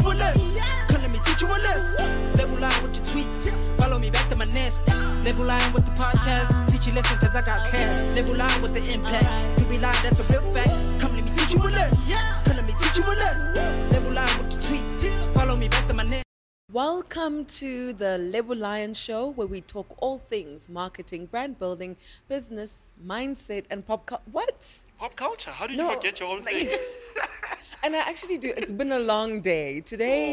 you a list. Come let me teach you a list. Label line with the tweets. Follow me back to my nest. Label line with the podcast. Teach you lesson cause I got class. Label line with the impact. You be lying, that's a real fact. Come let me teach you a list. Come let me teach you a list. Label line with the tweets. Follow me back to my nest. Welcome to the Lebo Lion Show, where we talk all things marketing, brand building, business, mindset, and pop culture. What? Pop culture? How did you forget your own thing? And I actually do. It's been a long day.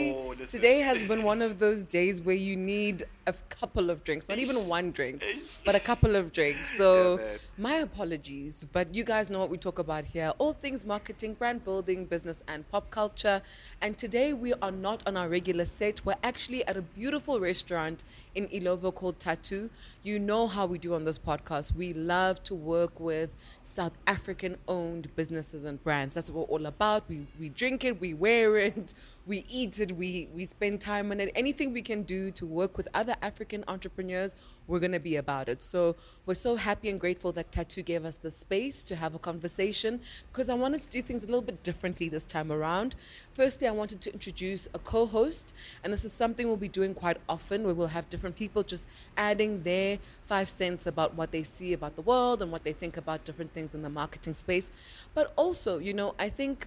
Today has been one of those days where you need a couple of drinks, not even one drink, but a couple of drinks. So my apologies, but you guys know what we talk about here. All things marketing, brand building, business, and pop culture. And today we are not on our regular set. We're actually at a beautiful restaurant in Illovo called Tattoo. You know how we do on this podcast. We love to work with South African-owned businesses and brands. That's what we're all about. We drink it, we wear it, we eat it, we spend time on it. Anything we can do to work with other African entrepreneurs, we're going to be about it. So we're so happy and grateful that Tattoo gave us the space to have a conversation, because I wanted to do things a little bit differently this time around. Firstly, I wanted to introduce a co-host, and this is something we'll be doing quite often, where we'll have different people just adding their 5 cents about what they see about the world and what they think about different things in the marketing space. But also, I think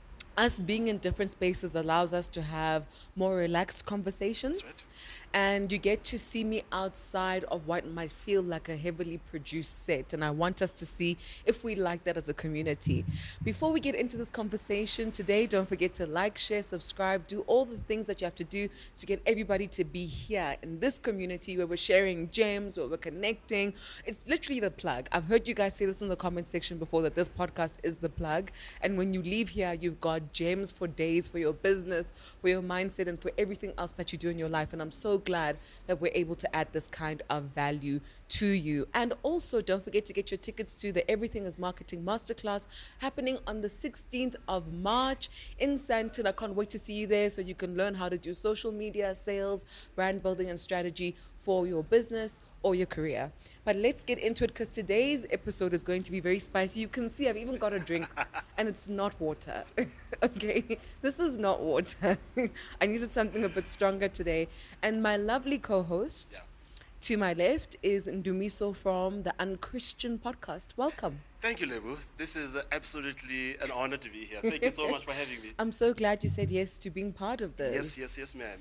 us being in different spaces allows us to have more relaxed conversations. That's right. And you get to see me outside of what might feel like a heavily produced set. And I want us to see if we like that as a community. Before we get into this conversation today, don't forget to like, share, subscribe, do all the things that you have to do to get everybody to be here in this community where we're sharing gems, where we're connecting. It's literally the plug. I've heard you guys say this in the comment section before, that this podcast is the plug. And when you leave here, you've got gems for days, for your business, for your mindset, and for everything else that you do in your life. And I'm so glad that we're able to add this kind of value to you. And also, don't forget to get your tickets to the Everything is Marketing Masterclass happening on the 16th of March in Sandton. I can't wait to see you there, so you can learn how to do social media, sales, brand building, and strategy for your business or your career. But let's get into it, because today's episode is going to be very spicy. You can see I've even got a drink, and it's not water. Okay, this is not water. I needed something a bit stronger today. And my lovely co-host to my left is Ndumiso from the Unchristian podcast. Welcome. Thank you, Lebu. This is absolutely an honor to be here. Thank you so much for having me. I'm so glad you said yes to being part of this. Yes, ma'am.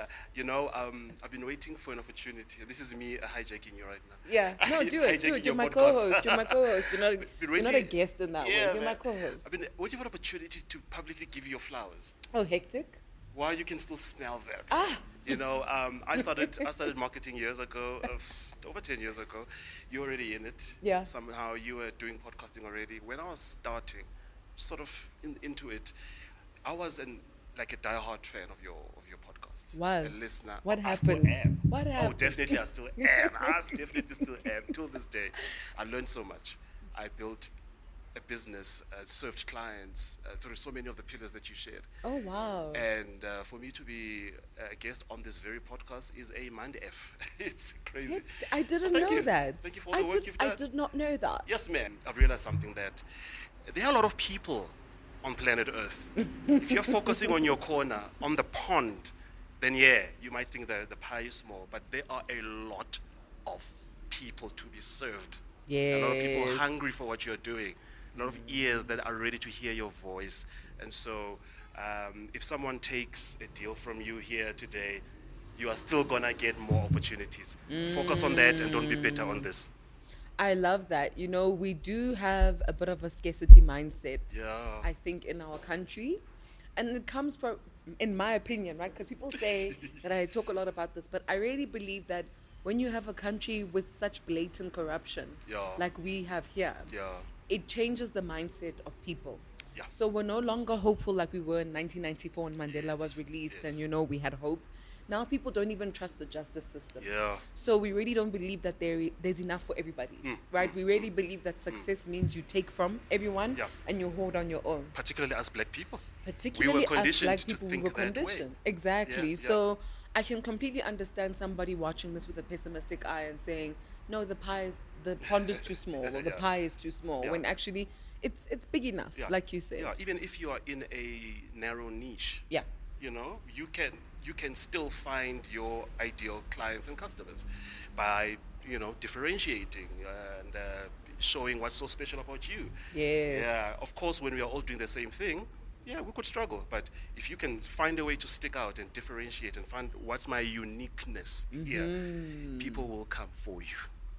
I've been waiting for an opportunity. This is me hijacking you right now. Yeah, no, do it. You're my co-host. You're my co-host. You're not a guest in that way. You're my co-host. I've been waiting for an opportunity to publicly give you your flowers. Oh, hectic. While you can still smell them. I started marketing years ago, over 10 years ago. You're already in it. Yeah. Somehow you were doing podcasting already. When I was starting, sort of into it, I was a diehard fan of your podcast. Was. A listener. What I happened? Still am. What happened? Oh, definitely I still am. I definitely still am. Till this day. I learned so much. I built a business, served clients through so many of the pillars that you shared. Oh, wow. And for me to be a guest on this very podcast is a mind F. It's crazy. I didn't know that. Thank you for all the work you've done. I did not know that. Yes, ma'am. I've realized something, that there are a lot of people on planet Earth. If you're focusing on your corner, on the pond, then you might think that the pie is small, but there are a lot of people to be served. Yes. A lot of people hungry for what you're doing. A lot of ears that are ready to hear your voice. And so if someone takes a deal from you here today, you are still going to get more opportunities. Focus on that and don't be bitter on this. I love that. We do have a bit of a scarcity mindset, I think, in our country. And it comes from, in my opinion, right? Because people say that I talk a lot about this, but I really believe that when you have a country with such blatant corruption, like we have here, it changes the mindset of people. Yeah. So we're no longer hopeful like we were in 1994 when Mandela was released and, we had hope. Now people don't even trust the justice system. Yeah. So we really don't believe that there's enough for everybody, right? We really believe that success means you take from everyone and you hold on your own. Particularly as black people. Particularly as black to people, we think were that conditioned. way. Exactly. Yeah, So I can completely understand somebody watching this with a pessimistic eye and saying, no, the pond is too small, or the pie is too small, when actually it's big enough, like you said. Yeah, even if you are in a narrow niche. Yeah. you can still find your ideal clients and customers by differentiating and showing what's so special about you. Yes. Yeah, of course, when we are all doing the same thing, yeah, we could struggle. But if you can find a way to stick out and differentiate and find what's my uniqueness here, people will come for you.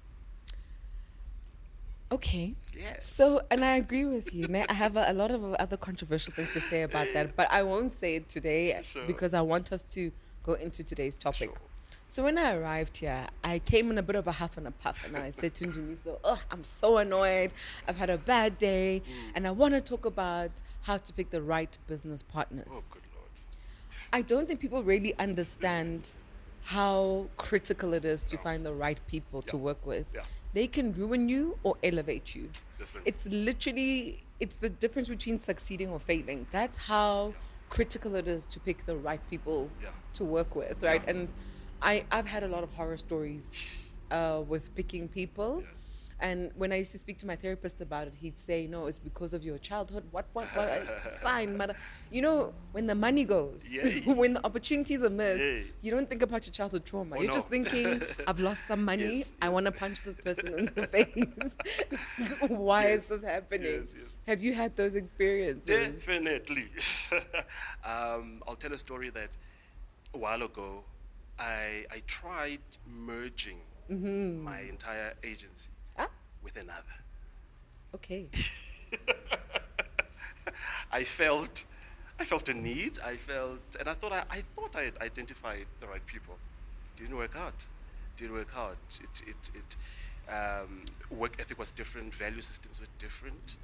Okay. Yes. So, and I agree with you. I have a lot of other controversial things to say about that, but I won't say it today Sure. because I want us to go into today's topic. Sure. So when I arrived here, I came in a bit of a huff and a puff, and I said to Ndumiso, I'm so annoyed. I've had a bad day, and I want to talk about how to pick the right business partners. Oh, good Lord. I don't think people really understand how critical it is to find the right people to work with. Yeah. They can ruin you or elevate you. Listen. It's the difference between succeeding or failing. That's how critical it is to pick the right people Yeah. to work with, right? And I've had a lot of horror stories with picking people. Yeah. And when I used to speak to my therapist about it, he'd say, no, it's because of your childhood. What? It's fine. But, when the money goes, Yeah. when the opportunities are missed, Yeah. you don't think about your childhood trauma. Oh, You're no. just thinking, I've lost some money. Yes, I yes. want to punch this person in the face. Why Yes, is this happening? yes, yes. Have you had those experiences? Definitely. I'll tell a story that a while ago, I tried merging my entire agency Ah, with another. okay. I felt a need. And I thought I had identified the right people. Didn't work out. Work ethic was different. Value systems were different.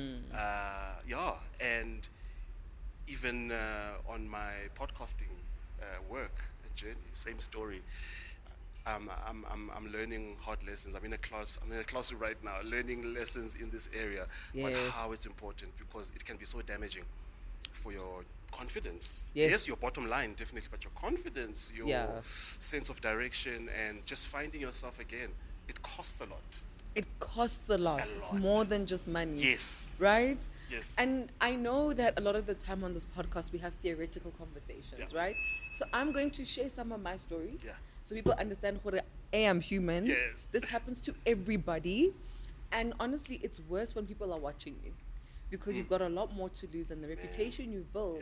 And even on my podcasting work and journey, same story. I'm learning hard lessons. I'm in a classroom right now, learning lessons in this area. But Yes. how it's important, because it can be so damaging for your confidence. Yes. Your bottom line, definitely, but your confidence, your Yeah. sense of direction, and just finding yourself again, it costs a lot. It costs a lot. A It's lot. more than just money. Yes. Right? Yes. And I know that a lot of the time on this podcast we have theoretical conversations, Yeah. right? So I'm going to share some of my stories Yeah. so people understand what I am human. Yes. This happens to everybody. And honestly, it's worse when people are watching you because you've got a lot more to lose, and the reputation you've built,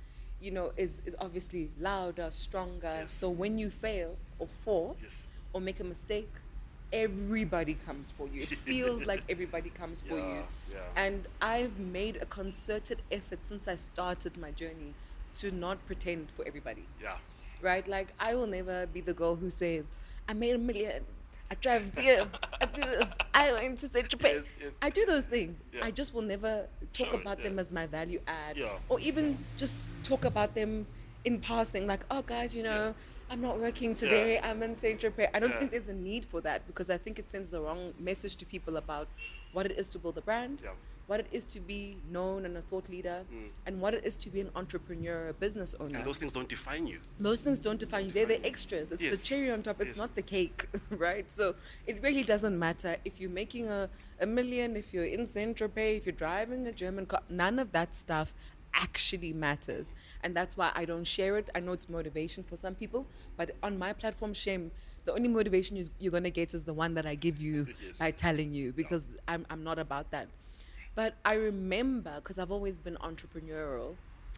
is obviously louder, stronger. Yes. So when you fail or fall Yes. or make a mistake, everybody comes for you. It feels like everybody comes for you. Yeah. And I've made a concerted effort since I started my journey to not pretend for everybody, Yeah. right? Like, I will never be the girl who says, I made $1 million, I drive beer, I do this, I went to St. Tropez. Yes, yes. I do those things. Yeah. I just will never talk Show it, about them yeah. as my value add, Yeah. or even just talk about them in passing, like, oh, guys, I'm not working today, I'm in St. Tropez. I don't Yeah. think there's a need for that, because I think it sends the wrong message to people about what it is to build a brand, Yeah. what it is to be known and a thought leader, and what it is to be an entrepreneur, a business owner. And those things don't define you. Those things don't define you. They're the extras. It's Yes. the cherry on top. It's Yes. not the cake, right? So it really doesn't matter if you're making a million, if you're in Saint Tropez, if you're driving a German car. None of that stuff actually matters. And that's why I don't share it. I know it's motivation for some people, but on my platform, shame, the only motivation you're going to get is the one that I give you Yes. by telling you, because I'm not about that. But I remember, because I've always been entrepreneurial,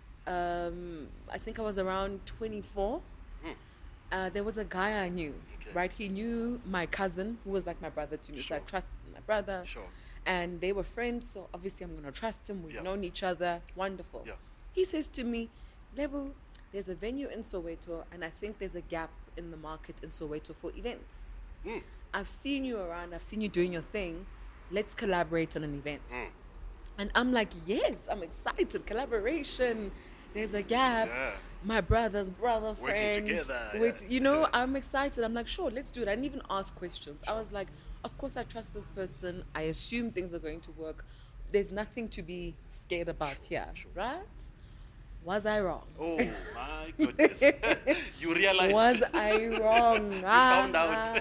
I think I was around 24. There was a guy I knew, Okay. right? He knew my cousin, who was like my brother to me. So I Sure. trusted my brother. Sure. And they were friends, so obviously I'm going to trust him. We've Yeah. known each other. Wonderful. Yeah. He says to me, Lebu, there's a venue in Soweto, and I think there's a gap in the market in Soweto for events. Mm. I've seen you around. I've seen you doing your thing. Let's collaborate on an event. And I'm like, yes, I'm excited. Collaboration. There's a gap. Yeah. My brother's brother, Working friend. together, With, yeah. I'm excited. I'm like, sure, let's do it. I didn't even ask questions. I was like, of course I trust this person. I assume things are going to work. There's nothing to be scared about here, right? Was I wrong? Oh my goodness. You realized. Was I wrong? You found out.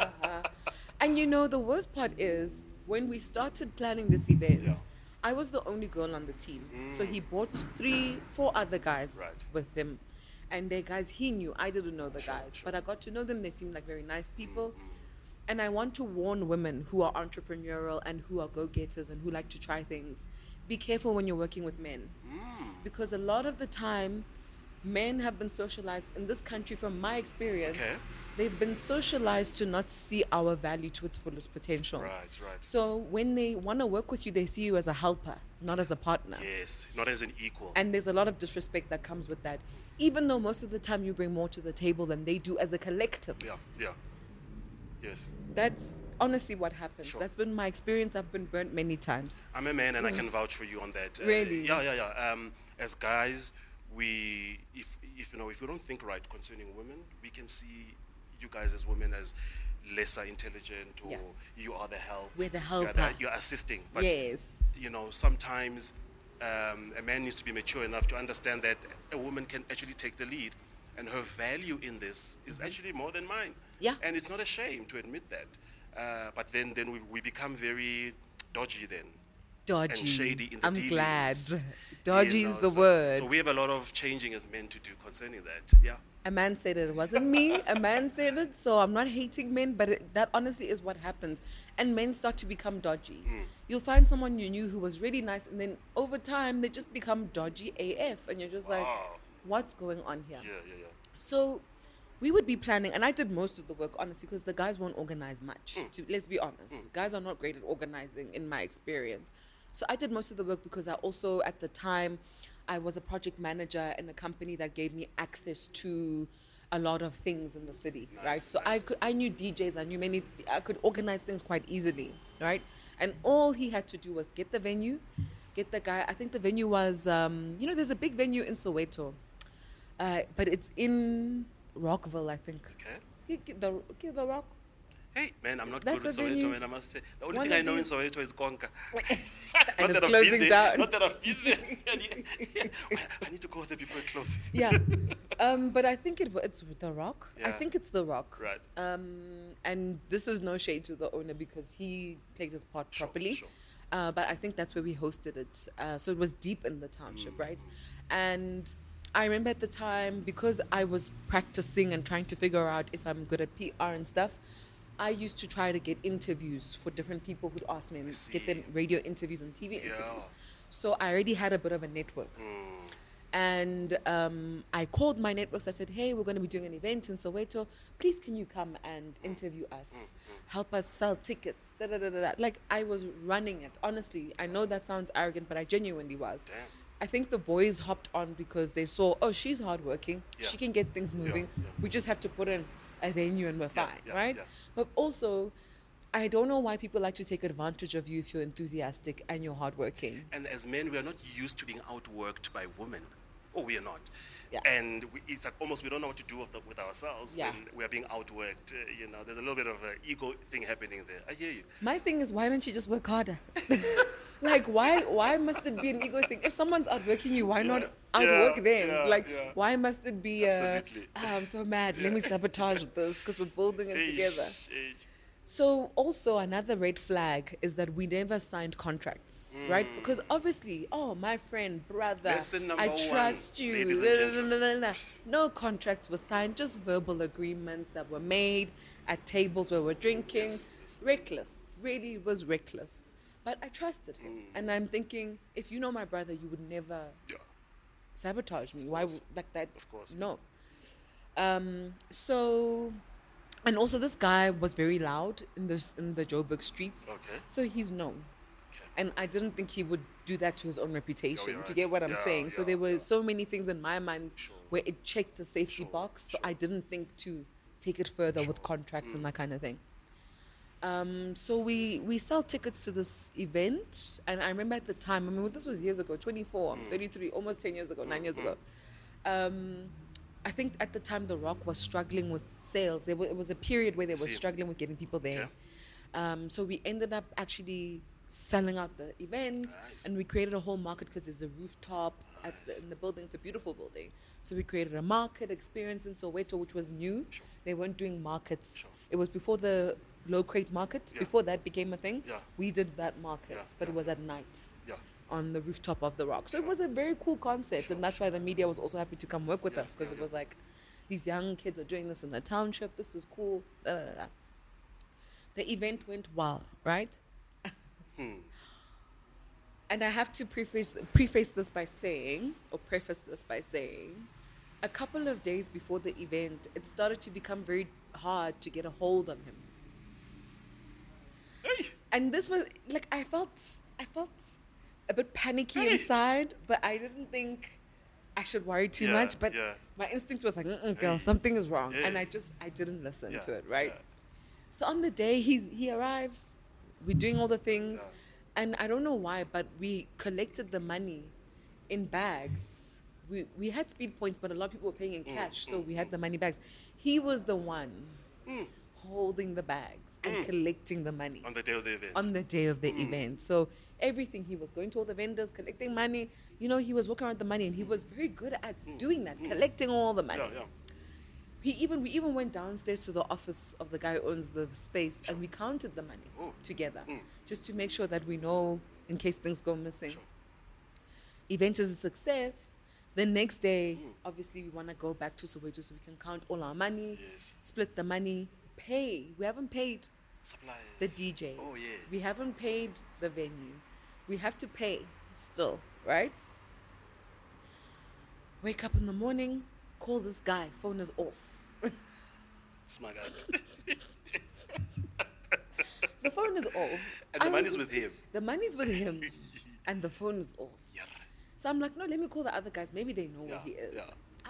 And the worst part is, when we started planning this event, Yeah. I was the only girl on the team. So he brought 3-4 other guys Right. with him. And they're guys he knew. I didn't know the Sure, guys, sure. but I got to know them. They seemed like very nice people. And I want to warn women who are entrepreneurial and who are go-getters and who like to try things. Be careful when you're working with men. Because a lot of the time, men have been socialized in this country, from my experience, Okay. they've been socialized to not see our value to its fullest potential. Right, right. So when they want to work with you, they see you as a helper, not as a partner. Yes, not as an equal. And there's a lot of disrespect that comes with that, even though most of the time you bring more to the table than they do as a collective. Yeah, yeah. Yes. That's honestly what happens. Sure. That's been my experience. I've been burnt many times. I'm a man and I can vouch for you on that. Really? Yeah. As guys, if we don't think right concerning women, we can see you guys as women as lesser intelligent, or Yeah. you are the help. We're the You're helper. You're assisting. But Yes. sometimes a man needs to be mature enough to understand that a woman can actually take the lead, and her value in this is actually more than mine. Yeah. And it's not a shame to admit that. But then we become very dodgy then. Dodgy. And shady in the I'm dealings. glad. Dodgy is the so, word. So we have a lot of changing as men to do concerning that. Yeah. A man said it. It wasn't me. A man said it. So I'm not hating men, but that honestly is what happens. And men start to become dodgy. You'll find someone you knew who was really nice, and then over time they just become dodgy AF, and you're just like, Wow. what's going on here? Yeah. So we would be planning, and I did most of the work, honestly, because the guys won't organize much. Let's be honest. Guys are not great at organizing, in my experience. So I did most of the work because I also, at the time, I was a project manager in a company that gave me access to a lot of things in the city, right? Nice, So nice. I knew DJs, I could organize things quite easily, right? And all he had to do was get the venue, get the guy. I think the venue was, there's a big venue in Soweto, but it's in Rockville, I think. Okay. The Rock. Hey, man, I'm not That's good with a venue. Soweto, and I must say. The only One thing I of know in these- Soweto is Konka. And it's I've closing been there. down. Not that I've been there. I need to go there before it closes. Yeah. But I think it's The Rock. I Yeah. think it's The Rock. Right. And this is no shade to the owner because he played his part Sure, properly. sure. But I think that's where we hosted it. So it was deep in the township, right? And I remember at the time, because I was practicing and trying to figure out if I'm good at PR and stuff, I used to try to get interviews for different people who'd ask me and get them see. radio interviews and TV interviews. Yeah. So I already had a bit of a network. And I called my networks. I said, hey, we're going to be doing an event in Soweto. Please, can you come and interview us? Help us sell tickets. Da, da, da, da, da. Like, I was running it. Honestly, I know that sounds arrogant, but I genuinely was. Damn. I think the boys hopped on because they saw, oh, she's hardworking. Yeah. She can get things moving. yeah. We just have to put in a venue and we're fine, yeah, right? yeah. But also, I don't know why people like to take advantage of you if you're enthusiastic and you're hardworking. And as men, we are not used to being outworked by women. Oh, we are not. Yeah. And it's like almost we don't know what to do with ourselves Yeah. when we are being outworked. There's a little bit of an ego thing happening there. I hear you. My thing is, why don't you just work harder? Like, why must it be an ego thing? If someone's outworking you, why not outwork them? Like, why must it be Absolutely. I'm so mad, let me sabotage this because we're building it together. Eish. So also another red flag is that we never signed contracts, right? Because obviously, oh, my friend, brother, Lesson number I one, trust you. ladies and gentlemen. No contracts were signed, just verbal agreements that were made at tables where we're drinking. Yes, yes. Reckless, really was reckless. But I trusted him. And I'm thinking, if you know my brother, you would never Yeah. sabotage me. Why would like that? Of course. No. And also this guy was very loud in the Joburg streets. Okay. So he's known. Okay. And I didn't think he would do that to his own reputation. you're Do you right. get what I'm Yeah, saying? So yeah, there were yeah. so many things in my mind Sure. where it checked a safety Sure, box. So sure. I didn't think to take it further with contracts and that kind of thing. So we sell tickets to this event, and I remember at the time, I mean, this was years ago, 24, 33, almost 10 years ago, 9 years ago. I think at the time The Rock was struggling with sales. It was a period where they were See. struggling with getting people there. Okay. So we ended up actually selling out the event, Nice. and we created a whole market because there's a rooftop in the building. It's a beautiful building. So we created a market experience in Soweto, which was new. Sure. They weren't doing markets. Sure. It was before the low crate market. Yeah. Before that became a thing, Yeah. we did that market, Yeah, but it yeah. was at night Yeah. on the rooftop of the Rock. So it was a very cool concept, and that's why the media was also happy to come work with us, because it was like, these young kids are doing this in the township. This is cool. Da, da, da, da. The event went well, right? And I have to preface this by saying, a couple of days before the event, it started to become very hard to get a hold on him. Hey. And this was like, I felt a bit panicky inside, but I didn't think I should worry too much. But my instinct was like, girl, something is wrong. And I didn't listen to it, right? So on the day he arrives, we're doing all the things, and I don't know why, but we collected the money in bags. We had speed points, but a lot of people were paying in cash, so we had the money bags. He was the one holding the bags and collecting the money. On the day of the event. On the day of the event. So everything, he was going to all the vendors, collecting money. You know, he was working around the money, and he was very good at doing that, collecting all the money. We even went downstairs to the office of the guy who owns the space, and we counted the money together, just to make sure that we know in case things go missing. Event is a success. The next day, obviously, we want to go back to Soweto so we can count all our money, split the money, pay. We haven't paid Suppliers. the DJs. Oh, yes. We haven't paid the venue. We have to pay still, right? Wake up in the morning, call this guy, phone is off. Smart. The phone is off. And the money's with him. The money's with him, and the phone is off. So I'm like, no, let me call the other guys. Maybe they know where he is.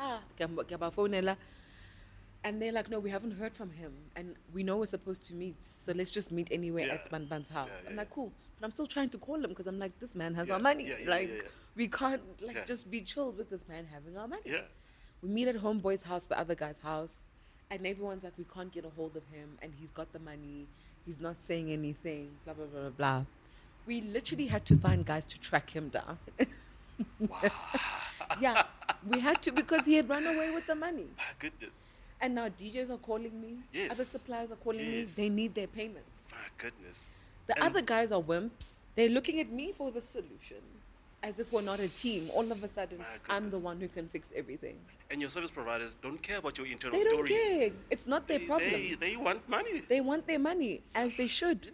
And they're like, no, we haven't heard from him. And we know we're supposed to meet. So let's just meet anywhere at Spanban's house. I'm like, cool. But I'm still trying to call him because I'm like, this man has our money. We can't just be chilled with this man having our money. We meet at Homeboy's house, the other guy's house. And everyone's like, we can't get a hold of him. And he's got the money. He's not saying anything. Blah, blah, blah, blah, blah. We literally had to find guys to track him down. Wow. We had to, because he had run away with the money. My goodness. And now DJs are calling me. Other suppliers are calling me. They need their payments. My goodness. The other guys are wimps. They're looking at me for the solution, as if we're not a team. All of a sudden, I'm the one who can fix everything. And your service providers don't care about your internal They don't stories. care. It's not their problem. They want money. They want their money, as they should.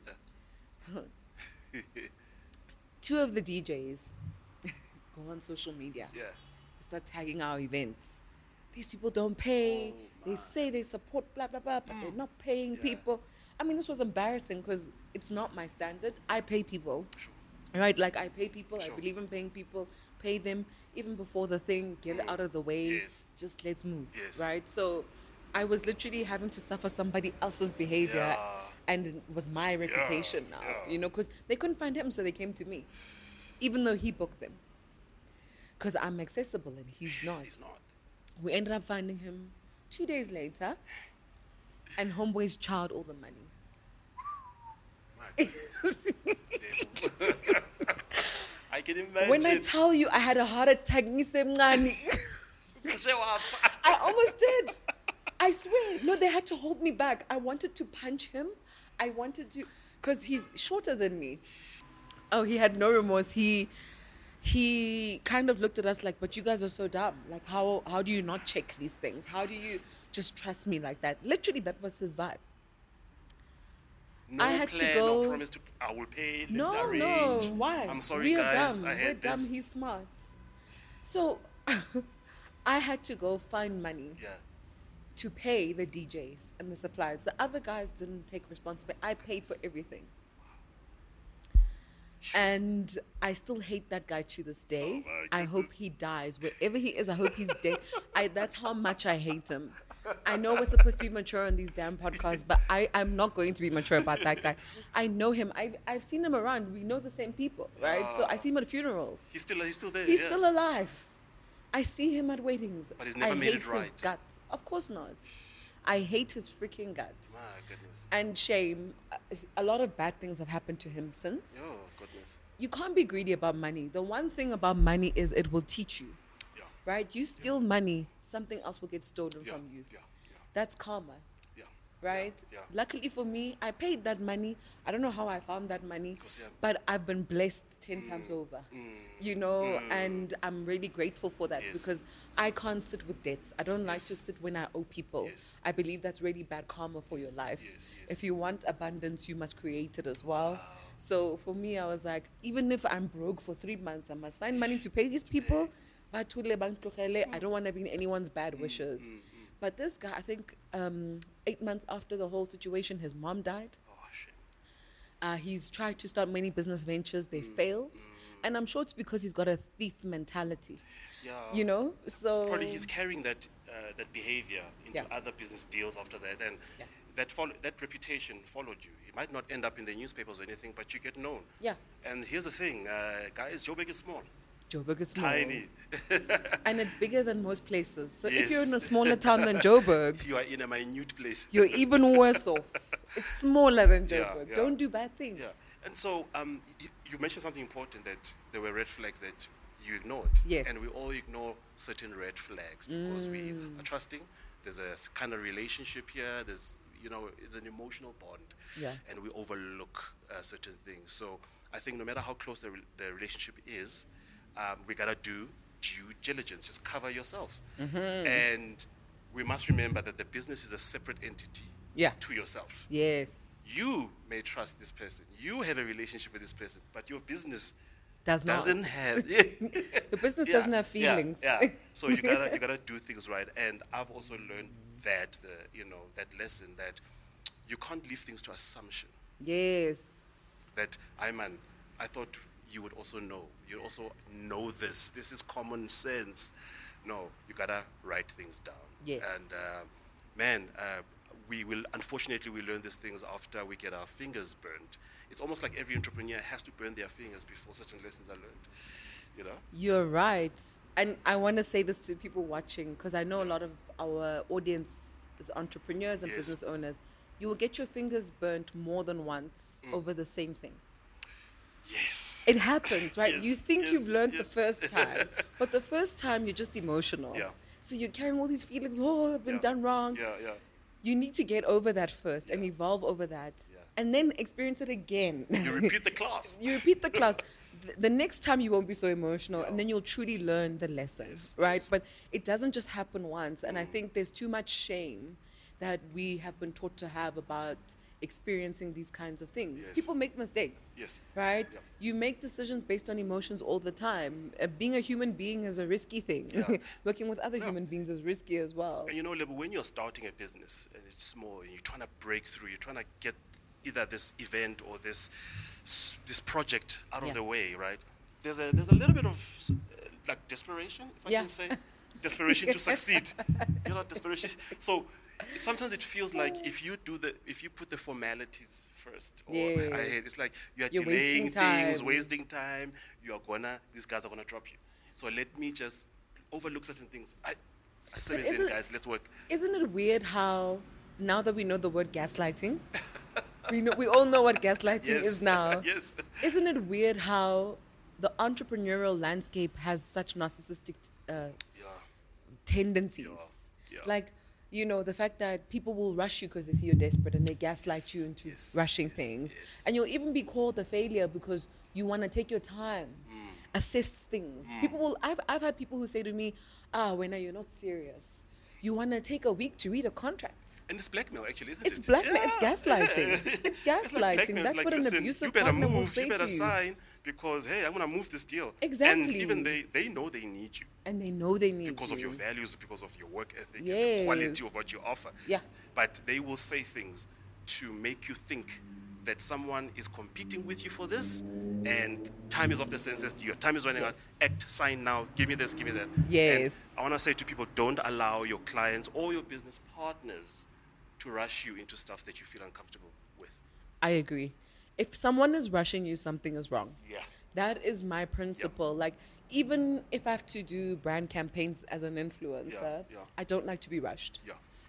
Two of the DJs go on social media. Start tagging our events. These people don't pay. They say they support blah, blah, blah, but they're not paying people. I mean, this was embarrassing because it's not my standard. I pay people. Right? Like, I pay people. I believe in paying people. Pay them even before the thing. Get it out of the way. Just let's move. Right? So I was literally having to suffer somebody else's behavior. And it was my reputation now. You know, because they couldn't find him, so they came to me. Even though he booked them. Because I'm accessible and he's not. We ended up finding him 2 days later, and Homeboy's charged all the money. I can imagine. When I tell you I had a heart attack, I almost did. I swear. No, they had to hold me back. I wanted to punch him. I wanted to, because he's shorter than me. Oh, he had no remorse. He kind of looked at us like, but you guys are so dumb. Like, how do you not check these things? How do you just trust me like that? Literally, that was his vibe. No I had plan, to go. No promise to. I will pay. No, why? I'm sorry, We're guys. dumb. We're dumb. He's smart. So, I had to go find money to pay the DJs and the suppliers. The other guys didn't take responsibility. I paid for everything. And I still hate that guy to this day. I hope he dies. Wherever he is, I hope he's dead. That's how much I hate him. I know we're supposed to be mature on these damn podcasts, but I'm not going to be mature about that guy. I know him. I've seen him around. We know the same people, right? So I see him at funerals. He's still there. He's still alive. I see him at weddings. But he's never made it right. I hate his guts. Of course not. I hate his freaking guts. My goodness. And shame. A lot of bad things have happened to him since. Oh, goodness. You can't be greedy about money. The one thing about money is it will teach you. Right? You steal money, something else will get stolen from you. That's karma. right? yeah. Luckily for me, I paid that money. I don't know how I found that money, 'Cause, yeah. but I've been blessed 10 times over, you know, and I'm really grateful for that Yes. because I can't sit with debts. I don't like to Yes. sit when I owe people. Yes, I believe that's really bad karma for your life. yes, yes. If you want abundance, you must create it as well. So for me, I was like, even if I'm broke for 3 months, I must find money to pay these people. Bathule, bantlogele, I don't want to be in anyone's bad wishes. But this guy, I think 8 months after the whole situation, his mom died. Oh, shame. He's tried to start many business ventures. They failed. And I'm sure it's because he's got a thief mentality. Yeah. You know? So Probably he's carrying that that behavior into Yeah. other business deals after that, and Yeah. that reputation followed you. It might not end up in the newspapers or anything, but you get known. Yeah. And here's the thing, guys, Joburg is small, Joburg is small. tiny. And it's bigger than most places. So if Yes. you're in a smaller town than Joburg, You are in a minute place. you're even worse off. It's smaller than Yeah, Joburg. yeah. Don't do bad things. Yeah. And so you mentioned something important, that there were red flags that you ignored. Yes. And we all ignore certain red flags because we are trusting. There's a kind of relationship here. There's, it's an emotional bond. Yeah. And we overlook certain things. So I think no matter how close the relationship is, we got to do due diligence. Just cover yourself. And we must remember that the business is a separate entity Yeah. to yourself. Yes. You may trust this person. You have a relationship with this person, but your business Doesn't have. The business doesn't have feelings. Yeah. So you gotta do things right. And I've also learned that that lesson, that you can't leave things to assumption. Yes. That I thought you would also know. You also know this. This is common sense. No, you gotta write things down. Yes. And we learn these things after we get our fingers burnt. It's almost like every entrepreneur has to burn their fingers before certain lessons are learned. You're right. And I want to say this to people watching, because I know a lot of our audience is entrepreneurs and Yes. business owners. You will get your fingers burnt more than once over the same thing. Yes. It happens, right? Yes, You think yes, you've learned the yes. first time, but the first time you're just emotional. Yeah. So you're carrying all these feelings, oh, I've been done wrong. Yeah. You need to get over that first and evolve over that. Yeah. And then experience it again. You repeat the class. You repeat the class. The next time you won't be so emotional, and then you'll truly learn the lesson, Yes, right? yes. But it doesn't just happen once. And I think there's too much shame that we have been taught to have about experiencing these kinds of things. Yes. People make mistakes, Yes. right? Yeah. You make decisions based on emotions all the time. Being a human being is a risky thing. Yeah. Working with other human beings is risky as well. And Lebo, when you're starting a business and it's small and you're trying to break through, you're trying to get either this event or this project out of Yeah. the way, right? There's a little bit of like desperation, if I Yeah. can say, desperation to succeed. Desperation. So sometimes it feels like if you put the formalities first, or Yes. ahead, it's like you're You're delaying wasting things, time. wasting time. These guys are gonna drop you. So let me just overlook certain things. isn't- Guys, let's work. Isn't it weird how now that we know the word gaslighting, we all know what gaslighting Yes. is now. Yes. Isn't it weird how the entrepreneurial landscape has such narcissistic Yeah. tendencies? Yeah. Like, the fact that people will rush you because they see you're desperate and they gaslight you into Yes, rushing yes, things. yes. And you'll even be called a failure because you want to take your time, assess things. I've had people who say to me, Wena, you're not serious. You want to take a week to read a contract. And it's blackmail, actually, isn't it? It's blackmail. It's Yeah. gaslighting. It's like gaslighting. blackmail. That's It's like, what an listen, abusive you better partner will move, say you better to you. sign, because, hey, I'm going to move this deal. Exactly. And even they know they need you And they know they need because you. of your values, because of your work ethic, and the Yes. quality of what you offer. Yeah. But they will say things to make you think that someone is competing with you for this, and time is of the essence. Your time is running out. Yes. Act, sign now. Give me this, give me that. Yes. And I want to say to people, don't allow your clients or your business partners to rush you into stuff that you feel uncomfortable with. I agree. If someone is rushing you, something is wrong. Yeah. That is my principle. Like, even if I have to do brand campaigns as an influencer, Yeah. I don't like to be rushed. Yeah.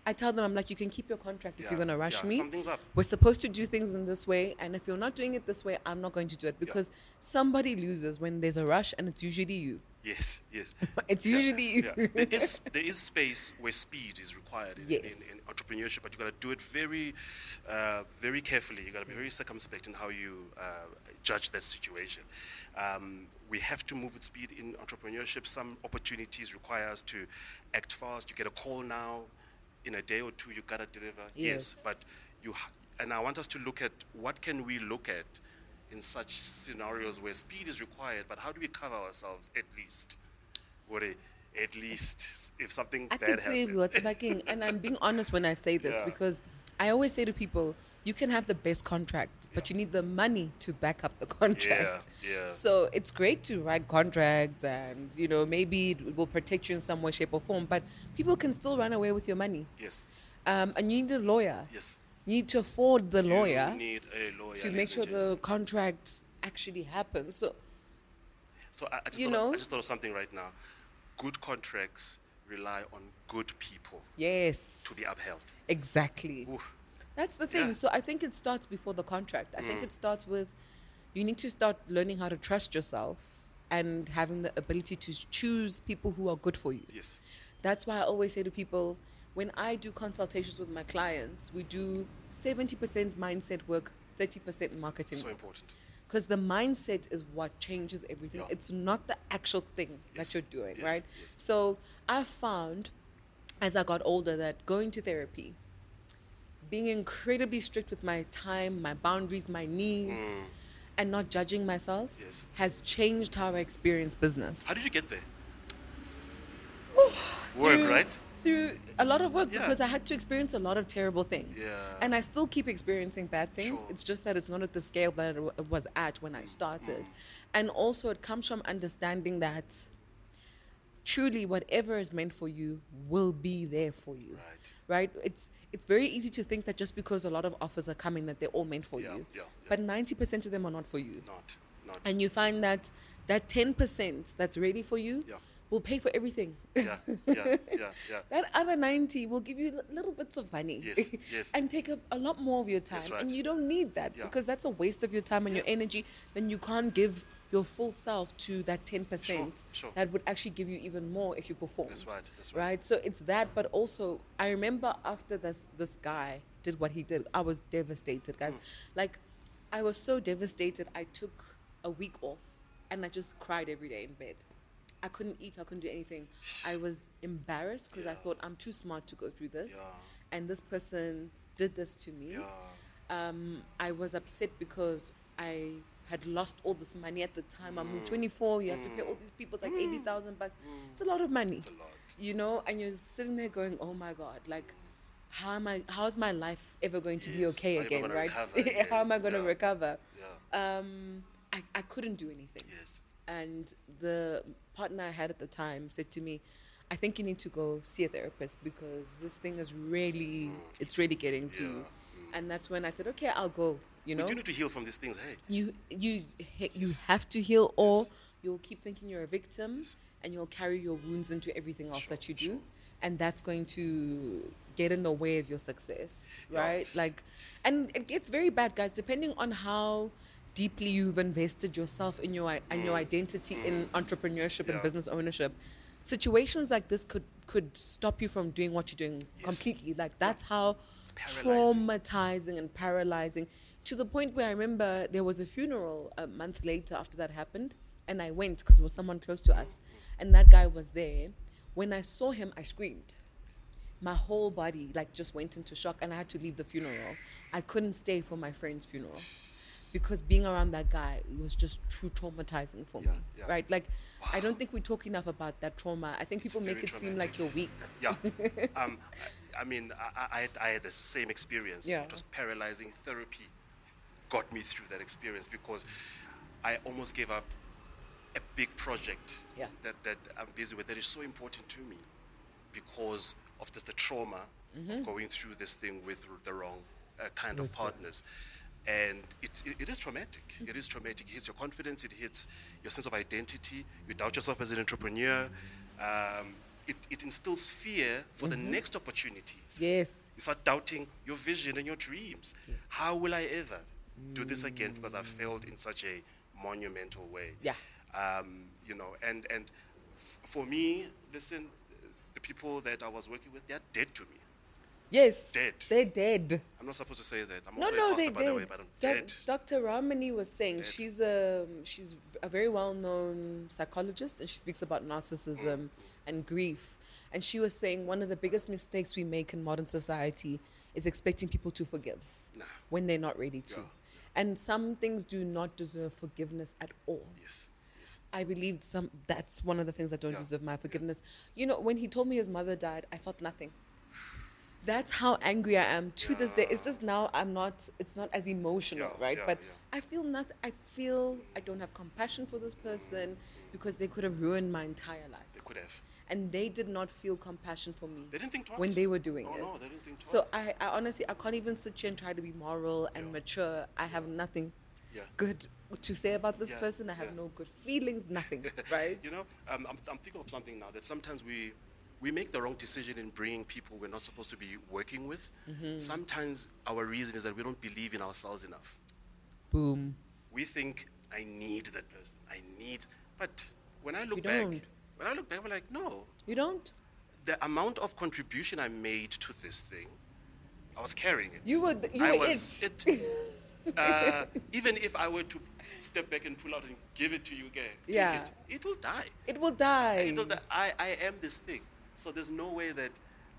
I tell them, I'm like, you can keep your contract if Yeah, you're going to rush yeah, me. something's up. We're supposed to do things in this way. And if you're not doing it this way, I'm not going to do it because somebody loses when there's a rush, and it's usually you. Yes, yes. It's usually you. Yeah. There is space where speed is required in entrepreneurship, but you got to do it very carefully. You got to be very circumspect in how you judge that situation. We have to move with speed in entrepreneurship. Some opportunities require us to act fast. You get a call now, in a day or two you got to deliver. Yes, but and I want us to look at what can we look at in such scenarios where speed is required, but how do we cover ourselves at least? Or at least if something I bad can say happens. what's lacking, and I'm being honest when I say this because I always say to people, you can have the best contracts, but you need the money to back up the contract. Yeah. So it's great to write contracts and, maybe it will protect you in some way, shape or form, but people can still run away with your money. Yes. And you need a lawyer. Yes. You need to afford the lawyer You need a lawyer to make sure the contract actually happens. So I just thought of something right now. Good contracts rely on good people yes, to be upheld. exactly. Oof. That's the thing. Yeah. So I think it starts before the contract. I think it starts with you need to start learning how to trust yourself and having the ability to choose people who are good for you. Yes. That's why I always say to people, when I do consultations with my clients, we do 70% mindset work, 30% marketing So work. important. Because the mindset is what changes everything. Yeah. It's not the actual thing Yes. that you're doing, Yes. right? Yes. So I found as I got older that going to therapy, being incredibly strict with my time, my boundaries, my needs, and not judging myself Yes. has changed how I experience business. How did you get there? Through- right? Through a lot of work Yeah. because I had to experience a lot of terrible things. Yeah. And I still keep experiencing bad things. Sure. It's just that it's not at the scale that it was at when I started. And also it comes from understanding that truly whatever is meant for you will be there for you. Right? It's very easy to think that just because a lot of offers are coming that they're all meant for Yeah, you. yeah. But 90% of them are not for you. Not. And you find that 10% that's ready for you Yeah. will pay for everything. Yeah. That other 90 will give you little bits of money. Yes, yes. And take up a lot more of your time. That's right. And you don't need that Yeah. because that's a waste of your time and Yes. your energy. Then you can't give your full self to that 10% Sure. that would actually give you even more if you performed. That's right. Right? So it's that, but also I remember after this guy did what he did, I was devastated, guys. Like I was so devastated. I took a week off and I just cried every day in bed. I couldn't eat, I couldn't do anything. I was embarrassed because I thought I'm too smart to go through this. Yeah. And this person did this to me. Yeah. I was upset because I had lost all this money at the time. I'm 24, you have to pay all these people, it's like 80,000 bucks. It's a lot of money. It's a lot. And you're sitting there going, oh my God, like, how's my life ever going to be Yes. okay How am I again, gonna right? recover again? How am I going to Yeah. recover? Yeah. I couldn't do anything. Yes. And the partner I had at the time said to me, I think you need to go see a therapist because this thing is really, it's really getting to you. And that's when I said, okay, I'll go, We do need to heal from these things, hey. You have to heal or Yes. you'll keep thinking you're a victim and you'll carry your wounds into everything else Sure, that you do. sure. And that's going to get in the way of your success, Yeah. right? Like, and it gets very bad, guys, depending on how deeply you've invested yourself in your identity in entrepreneurship and Yeah. business ownership. Situations like this could stop you from doing what you're doing Yes. completely. Like that's how paralyzing. traumatizing and paralyzing, to the point where I remember there was a funeral a month later after that happened, and I went because it was someone close to us, and that guy was there. When I saw him, I screamed. My whole body like just went into shock, and I had to leave the funeral. I couldn't stay for my friend's funeral because being around that guy was just true traumatizing for me, Yeah. right? Like, I don't think we talk enough about that trauma. I think It's people make very it seem like you're weak. Yeah. I mean, I had the same experience. Yeah. It was paralyzing. Therapy got me through that experience because I almost gave up a big project Yeah. that I'm busy with that is so important to me because of just the trauma of going through this thing with the wrong kind of Listen. partners. And it is traumatic. It is traumatic. It hits your confidence. It hits your sense of identity. You doubt yourself as an entrepreneur. it instills fear for the next opportunities. Yes. You start doubting your vision and your dreams. How will I ever do this again because I've failed in such a monumental way? Yeah. You know, and for me, listen, the people that I was working with, they're dead to me. Yes. Dead. They're dead. I'm not supposed to say that. I'm No, also a no, pastor, they by the way, but I'm dead. Dr. Ramani was saying Dead. she's a very well-known psychologist, and she speaks about narcissism and grief. And she was saying one of the biggest mistakes we make in modern society is expecting people to forgive Nah. when they're not ready to. Yeah. And some things do not deserve forgiveness at all. Yes. Yes. I believe that's one of the things that don't Yeah. deserve my forgiveness. You know, when he told me his mother died, I felt nothing. That's how angry I am to this day. It's just now it's not as emotional, Yeah, right? yeah, But yeah. I feel nothing. I feel I don't have compassion for this person because they could have ruined my entire life. They could have. And they did not feel compassion for me They didn't think twice. when they were doing No, it. no, they didn't think So twice. I honestly, I can't even sit here and try to be moral and Yeah. mature. I have nothing Yeah. good to say about this Yeah, person. I have yeah. no good feelings, nothing, right? You know, I'm thinking of something now that sometimes we make the wrong decision in bringing people we're not supposed to be working with. Mm-hmm. Sometimes our reason is that we don't believe in ourselves enough. Boom. We think, I need that person. But when I You look back, don't. we're like, no. You don't? The amount of contribution I made to this thing, I was carrying it. You were it. Even if I were to step back and pull out and give it to you again, take Yeah. it will die. It will die. I am this thing. So there's no way that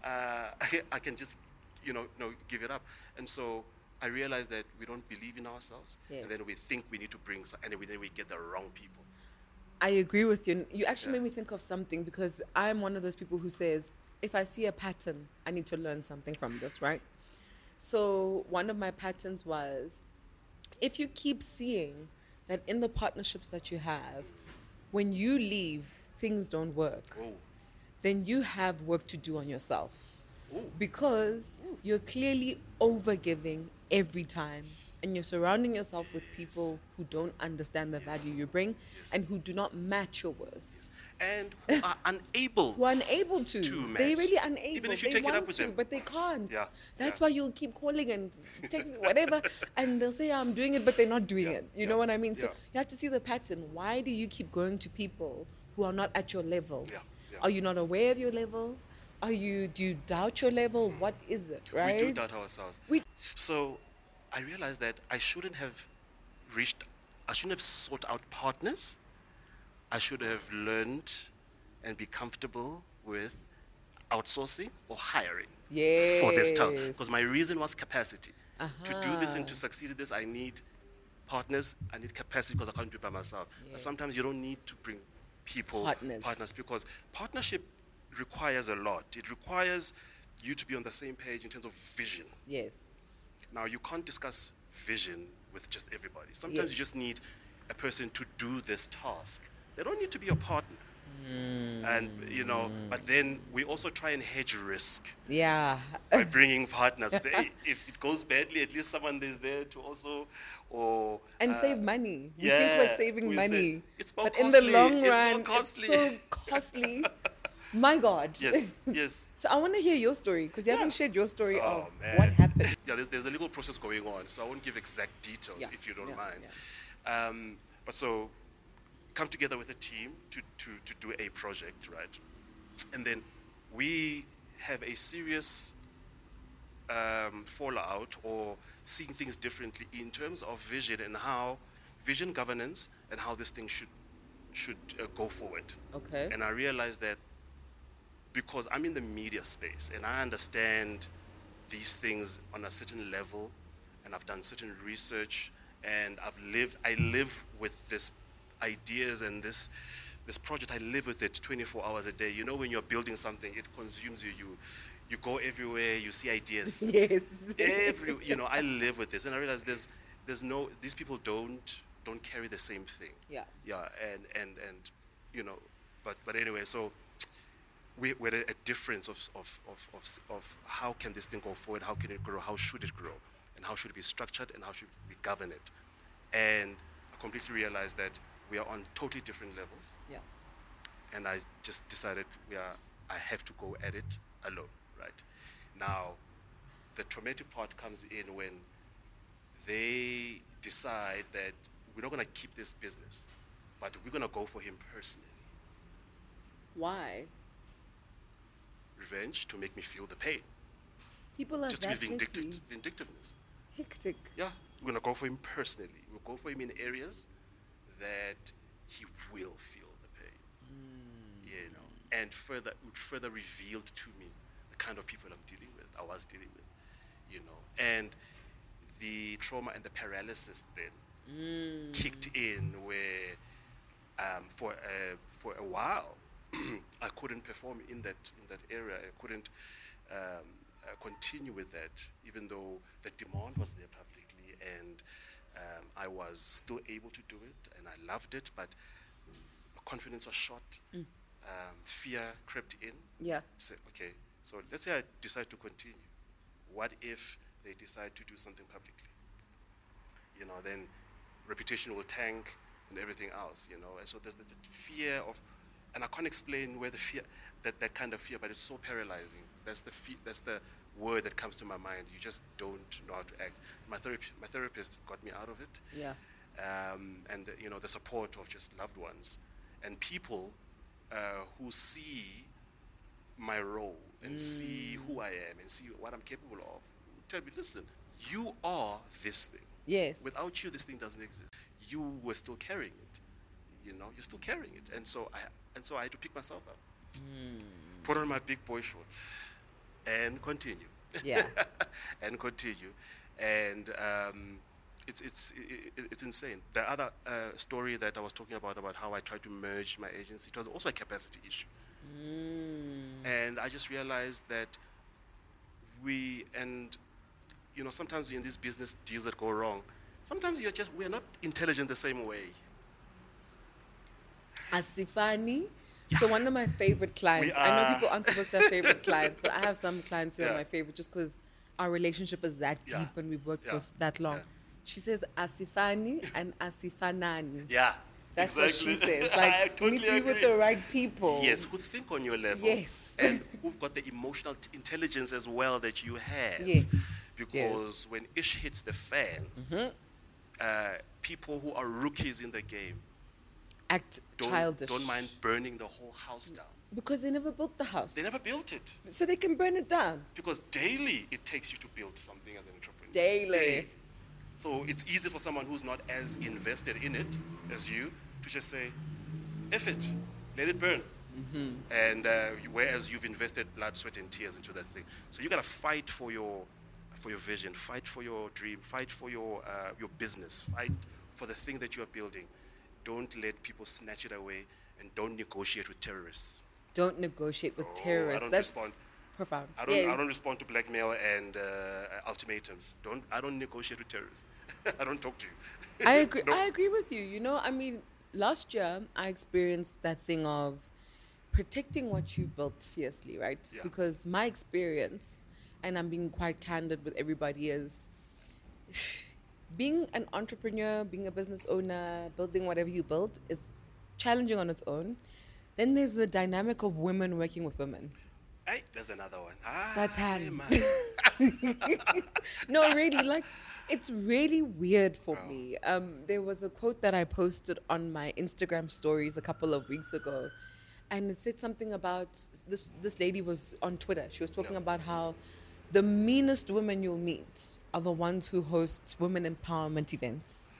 I can just, give it up. And so I realized that we don't believe in ourselves. Yes. And then we think we need to bring, and then we get the wrong people. I agree with you. You actually Yeah. made me think of something because I'm one of those people who says, if I see a pattern, I need to learn something from this, right? So one of my patterns was, if you keep seeing that in the partnerships that you have, when you leave, things don't work, Oh, then you have work to do on yourself. oh, Because you're clearly overgiving every time, and you're surrounding yourself with people who don't understand the value you bring Yes. and who do not match your worth. and who are unable. Who are unable to. To They're match. really unable. Even if you they take it want up with to, them. but they can't. Yeah, That's yeah. why you'll keep calling and texting, whatever, and they'll say, I'm doing it, but they're not doing Yeah, it. You yeah, know what I mean? So yeah. you have to see the pattern. Why do you keep going to people who are not at your level? Yeah, yeah. Are you not aware of your level? Do you doubt your level? What is it, right? We do doubt ourselves. We- So I realized that I shouldn't have sought out partners. I should have learned and be comfortable with outsourcing or hiring for this task. Because my reason was capacity. To do this and to succeed in this, I need partners. I need capacity because I can't do it by myself. Yeah. But sometimes you don't need to bring people, Partners. because partnership requires a lot. It requires you to be on the same page in terms of vision. Yes. Now, you can't discuss vision with just everybody. Sometimes you just need a person to do this task. They don't need to be your partner. And, but then we also try and hedge risk Yeah. by bringing partners. Hey, if it goes badly, at least someone is there to also, And save money. We think yeah, we're saving we money. say, "It's more but in the costly, long it's more run, costly." it's so costly. My God. Yes, yes. So I want to hear your story because you Yeah. haven't shared your story Oh, of man. what happened. Yeah, there's a legal process going on, so I won't give exact details Yeah, if you don't yeah, mind. But so, come together with a team to do a project, right? And then we have a serious fallout or seeing things differently in terms of vision and how vision governance and how this thing should go forward. Okay. And I realized that because I'm in the media space and I understand these things on a certain level, and I've done certain research, and I live with this ideas and this project. I live with it 24 hours a day. You know, when you're building something, it consumes you. You go everywhere. You see ideas. Yes. I live with this, and I realize these people don't carry the same thing. Yeah. Yeah, and but anyway, so we're at a difference of how can this thing go forward, how can it grow, how should it grow, and how should it be structured, and how should we govern it. And I completely realized that we are on totally different levels, Yeah. and I just decided we are I have to go at it alone, right? Now, the traumatic part comes in when they decide that we're not going to keep this business, but we're going to go for him personally. Why? Revenge to make me feel the pain. People are Just to be that vindictive. petty. Vindictiveness. Hectic. Yeah, we're going to go for him personally. We'll go for him in areas that he will feel the pain. You know, and further revealed to me the kind of people I'm dealing with, I was dealing with, you know. And the trauma and the paralysis then kicked in where for a while I couldn't perform in that area. I couldn't continue with that, even though the demand was there publicly, and I was still able to do it, and I loved it, but confidence was shot. Fear crept in. Yeah. Say, okay, so let's say I decide to continue. What if they decide to do something publicly? You know, then reputation will tank and everything else, you know. And so there's that fear of, and I can't explain where the fear, that kind of fear, but it's so paralyzing. That's the word that comes to my mind. You just don't know how to act. My therapist got me out of it. Yeah. And you know, the support of just loved ones and people who see my role and see who I am and see what I'm capable of. Tell me, listen, you are this thing. Yes. Without you, this thing doesn't exist. You were still carrying it. You know, you're still carrying it. And so I had to pick myself up, put on my big boy shorts, and continue. Yeah. And continue. And it's insane. The other story that I was talking about how I tried to merge my agency, it was also a capacity issue. And I just realized that you know, sometimes in these business deals that go wrong, sometimes we're not intelligent the same way. Asifani. So one of my favorite clients, I know people aren't supposed to have favorite clients, but I have some clients who are my favorite just because our relationship is that deep and we've worked for that long. Yeah. She says Asifani and Asifanani. Yeah. That's exactly. what she says. I Like, totally you need to be with agree. the right people. Yes, who think on your level. Yes. And who've got the emotional intelligence as well that you have. Yes. Because when ish hits the fan, people who are rookies in the game Act childish. don't mind burning the whole house down. Because they never built the house. They never built it. So they can burn it down. Because daily it takes you to build something as an entrepreneur. Daily. So it's easy for someone who's not as invested in it as you to just say, F it, let it burn. And whereas you've invested blood, sweat, and tears into that thing. So you got to fight for your vision, fight for your dream, fight for your business, fight for the thing that you are building. Don't let people snatch it away, and don't negotiate with terrorists. Don't negotiate with I terrorists. don't That's respond. profound. I don't respond to blackmail and ultimatums. I don't negotiate with terrorists. I don't talk to you. I agree. No. I agree with you. You know, I mean, last year I experienced that thing of protecting what you built fiercely, right? Yeah. Because my experience, and I'm being quite candid with everybody, is being an entrepreneur, being a business owner, building whatever you build is challenging on its own. Then there's the dynamic of women working with women. Hey, there's another one. Satan. Man. No, really, like, it's really weird for me. There was a quote that I posted on my Instagram stories a couple of weeks ago, and it said something about this lady was on Twitter. She was talking about how the meanest women you'll meet are the ones who host women empowerment events.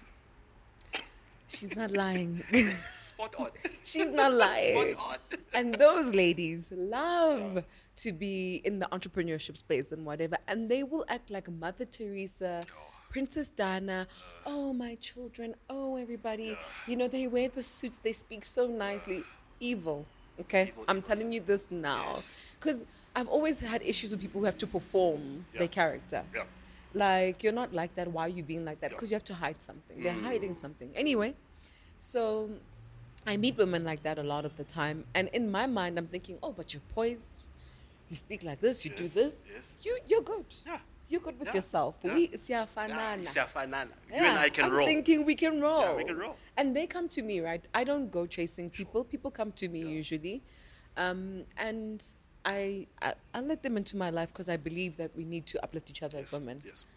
She's not lying. Spot on. She's not lying. Spot on. And those ladies love to be in the entrepreneurship space and whatever. And they will act like Mother Teresa, Princess Diana, oh, my children, oh, everybody. You know, they wear the suits, they speak so nicely. Evil, okay? Evil, I'm evil, telling you this now. Yes. Because I've always had issues with people who have to perform their character. Yeah. Like, you're not like that. Why are you being like that? Yeah. Because you have to hide something. They're hiding something. Anyway, so I meet women like that a lot of the time. And in my mind, I'm thinking, oh, but you're poised. You speak like this. You do Yes, this. yes. You're good. Yeah. You're good with Yeah. yourself. Yeah. We siyafanana. Siyafanana. You Yeah, and I can I'm roll. thinking we can roll. Yeah, we can roll. And they come to me, right? I don't go chasing people. People come to me usually. And I'll let them into my life because I believe that we need to uplift each other Yes. as women. Yes.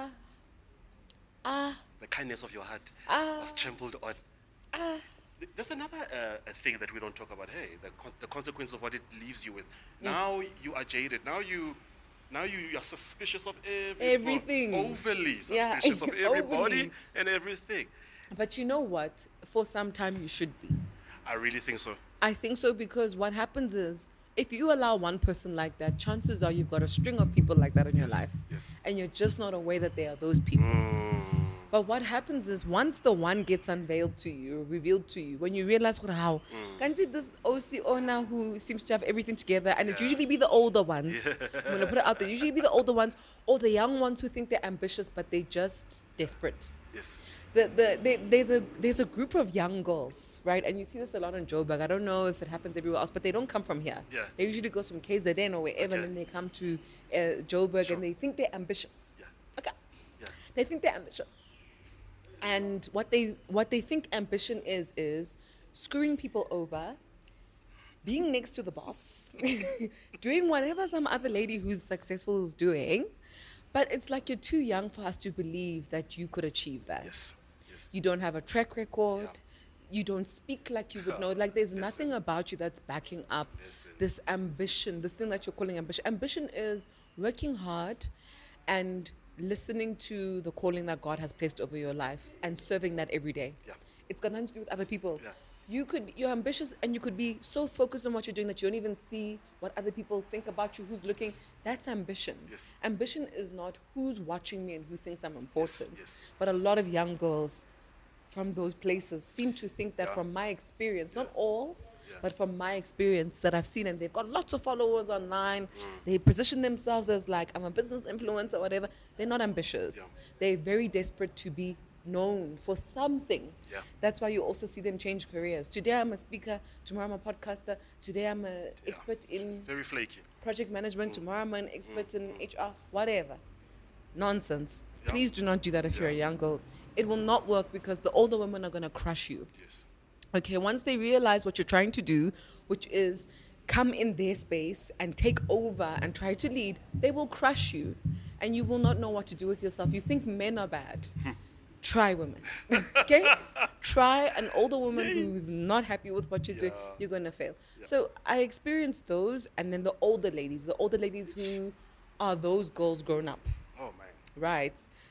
Ah, The kindness of your heart Ah. was trampled on. ah. There's another thing that we don't talk about. Hey, the consequence of what it leaves you with. Now you are jaded. Now you are suspicious of Everything. Overly Yeah, suspicious of everybody overly. and everything. But you know what? For some time, you should be. I really think so. I think so because what happens is if you allow one person like that, chances are you've got a string of people like that in your Yes, life. yes. And you're just not aware that they are those people. But what happens is once the one gets unveiled to you, revealed to you, when you realize how, can't it this OC owner who seems to have everything together, and it usually be the older ones. I'm going to put it out there. Usually be the older ones or the young ones who think they're ambitious, but they're just desperate. Yes. There's a group of young girls, right? And you see this a lot in Joburg. I don't know if it happens everywhere else, but they don't come from here. Yeah. They usually go from KZN or wherever, Okay. and then they come to Joburg, Sure. and they think they're ambitious. Yeah. Okay. Yeah. They think they're ambitious. And what they think ambition is screwing people over, being next to the boss, doing whatever some other lady who's successful is doing. But it's like you're too young for us to believe that you could achieve that. Yes. Yes. You don't have a track record. Yeah. You don't speak like you would know. Like there's Listen. nothing about you that's backing up Listen. this ambition, this thing that you're calling ambition. Ambition is working hard and listening to the calling that God has placed over your life and serving that every day. Yeah. It's got nothing to do with other people. Yeah. You're ambitious and you could be so focused on what you're doing that you don't even see what other people think about you, who's looking. That's ambition. Yes. Ambition is not who's watching me and who thinks I'm important. yes. But a lot of young girls from those places seem to think that Yeah. from my experience, not all, Yeah. but from my experience that I've seen, and they've got lots of followers online. Mm. They position themselves as like, I'm a business influencer or whatever. They're not ambitious. Yeah. They're very desperate to be known for something. Yeah. That's why you also see them change careers. Today I'm a speaker, tomorrow I'm a podcaster, today I'm an expert in Very flaky. project management, tomorrow I'm an expert in HR, whatever. Nonsense. Yeah. Please do not do that if you're a Yeah. young girl. It will not work because the older women are going to crush you. Yes. Okay, once they realize what you're trying to do, which is come in their space and take over and try to lead, they will crush you and you will not know what to do with yourself. You think men are bad. Try women. Okay? Try an older woman who's not happy with what you're doing. Yeah. You're going to fail. So I experienced those, and then the older ladies who are those girls grown up. Oh man. Right.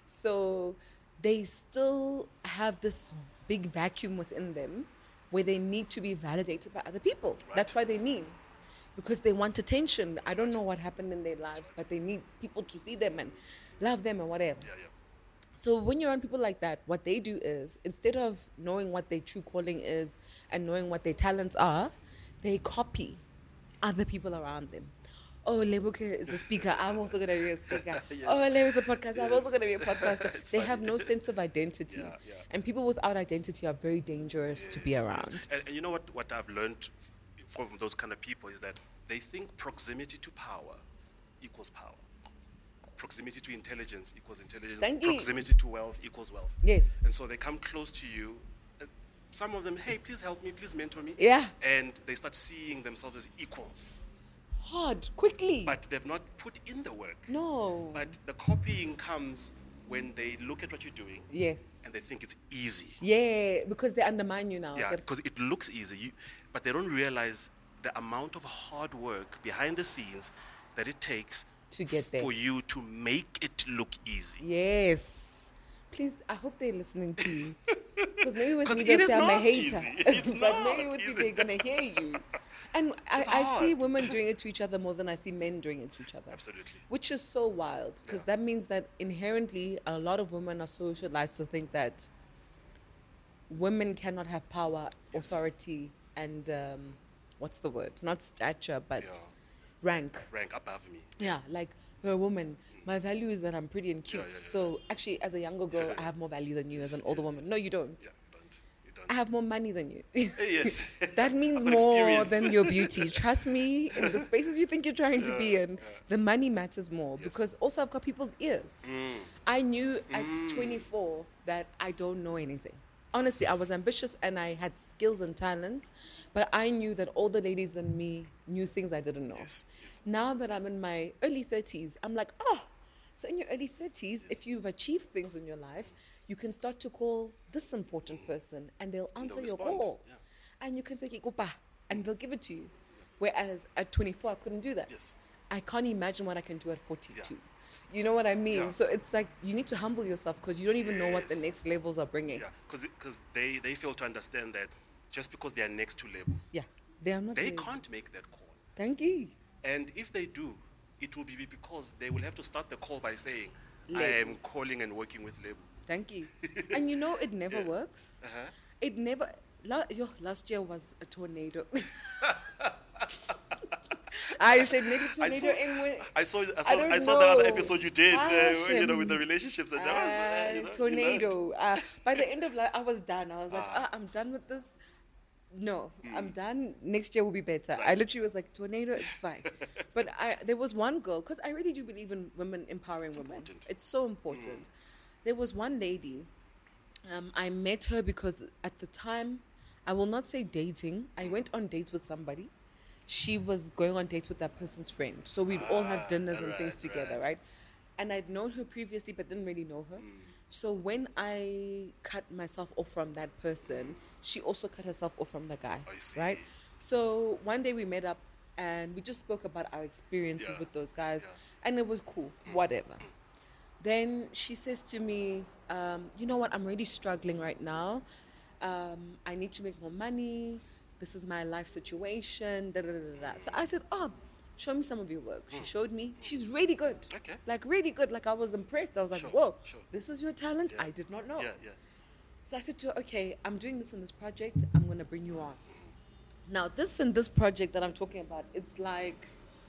So they still have this big vacuum within them where they need to be validated by other people. Right. That's why they mean. Because they want attention. I don't know what happened in their lives, but they need people to see them and love them and whatever. Yeah. Yeah. So when you're around people like that, what they do is instead of knowing what their true calling is and knowing what their talents are, they copy other people around them. Oh, Lebuke is a speaker. I'm also going to be a speaker. Yes. Oh, Lebu is a podcaster. I'm Yes. also going to be a podcaster. It's They funny. have no sense of identity. Yeah, yeah. And people without identity are very dangerous to be Yes, around. yes. And you know what I've learned from those kind of people is that they think proximity to power equals power. Proximity to intelligence equals intelligence. Thank you. Proximity to wealth equals wealth. Yes. And so they come close to you. Some of them, hey, please help me, please mentor me. Yeah. And they start seeing themselves as equals. Hard, quickly. But they've not put in the work. No. But the copying comes when they look at what you're doing Yes. and they think it's easy. Yeah, because they undermine you now. Yeah, They're- because it looks easy, but they don't realize the amount of hard work behind the scenes that it takes To get there. for you to make it look easy. Yes. Please, I hope they're listening to you. Because maybe with 'Cause me it they'll is say I'm a not hater. easy. It's but maybe not with you easy. they're going to hear you. And It's I see hard. women doing it to each other more than I see men doing it to each other. Absolutely. Which is so wild. Because Yeah. that means that inherently a lot of women are socialized to think that women cannot have power, Yes. authority, and what's the word? Not stature, but Yeah. rank. Rank above me. Yeah, like you're a woman. My value is that I'm pretty and cute. Yeah, yeah, yeah. So actually, as a younger girl, I have more value than you as an older yes, woman. yes. No, you don't. Yeah, you don't. I have more money than you. Yes. That means I've got more experience. than your beauty. Trust me, in the spaces you think you're trying to be in, the money matters more Yes. because also I've got people's ears. I knew at 24 that I don't know anything. Honestly, I was ambitious and I had skills and talent, but I knew that all the ladies in me knew things I didn't know. Yes, yes. Now that I'm in my early 30s, I'm like, oh, so in your early 30s, if you've achieved things in your life, you can start to call this important person and they'll answer your respond, call. yeah. And you can say, "Kikopa," and they'll give it to you. Whereas at 24, I couldn't do that. Yes. I can't imagine what I can do at 42. You know what I mean? Yeah. So it's like you need to humble yourself because you don't even know what the Yes. next levels are bringing. Yeah, because they fail to understand that just because they are next to label, Yeah. They are not. they ready. can't make that call. Thank you. And if they do, it will be because they will have to start the call by saying, I Label. am calling and working with label. Thank you. And you know, it never works. Uh-huh. It never. Last year was a tornado. I said maybe tornado in I saw don't the other know. episode you did, Gosh, with the relationships, and that was, you know, tornado. By the end of I was done. I was like, I'm done with this. No, I'm done. Next year will be better. I literally was like, tornado, it's fine. But there was one girl, because I really do believe in women empowering women. important. It's so important. There was one lady. I met her because at the time, I will not say dating. I went on dates with somebody. She was going on dates with that person's friend. So we'd all have dinners and things together, right? And I'd known her previously, but didn't really know her. So when I cut myself off from that person, she also cut herself off from the guy, I see. right? So one day we met up and we just spoke about our experiences Yeah. with those guys, Yeah. and it was cool, whatever. Then she says to me, you know what, I'm really struggling right now. I need to make more money. This is my life situation. Da, da, da, da, da. So I said, oh, show me some of your work. She showed me. She's really good. Okay. Like, really good. Like, I was impressed. I was like, Sure, whoa, sure. this is your talent? Yeah. I did not know. Yeah, yeah. So I said to her, okay, I'm doing this in this project. I'm going to bring you on. Now, this and this project that I'm talking about, it's like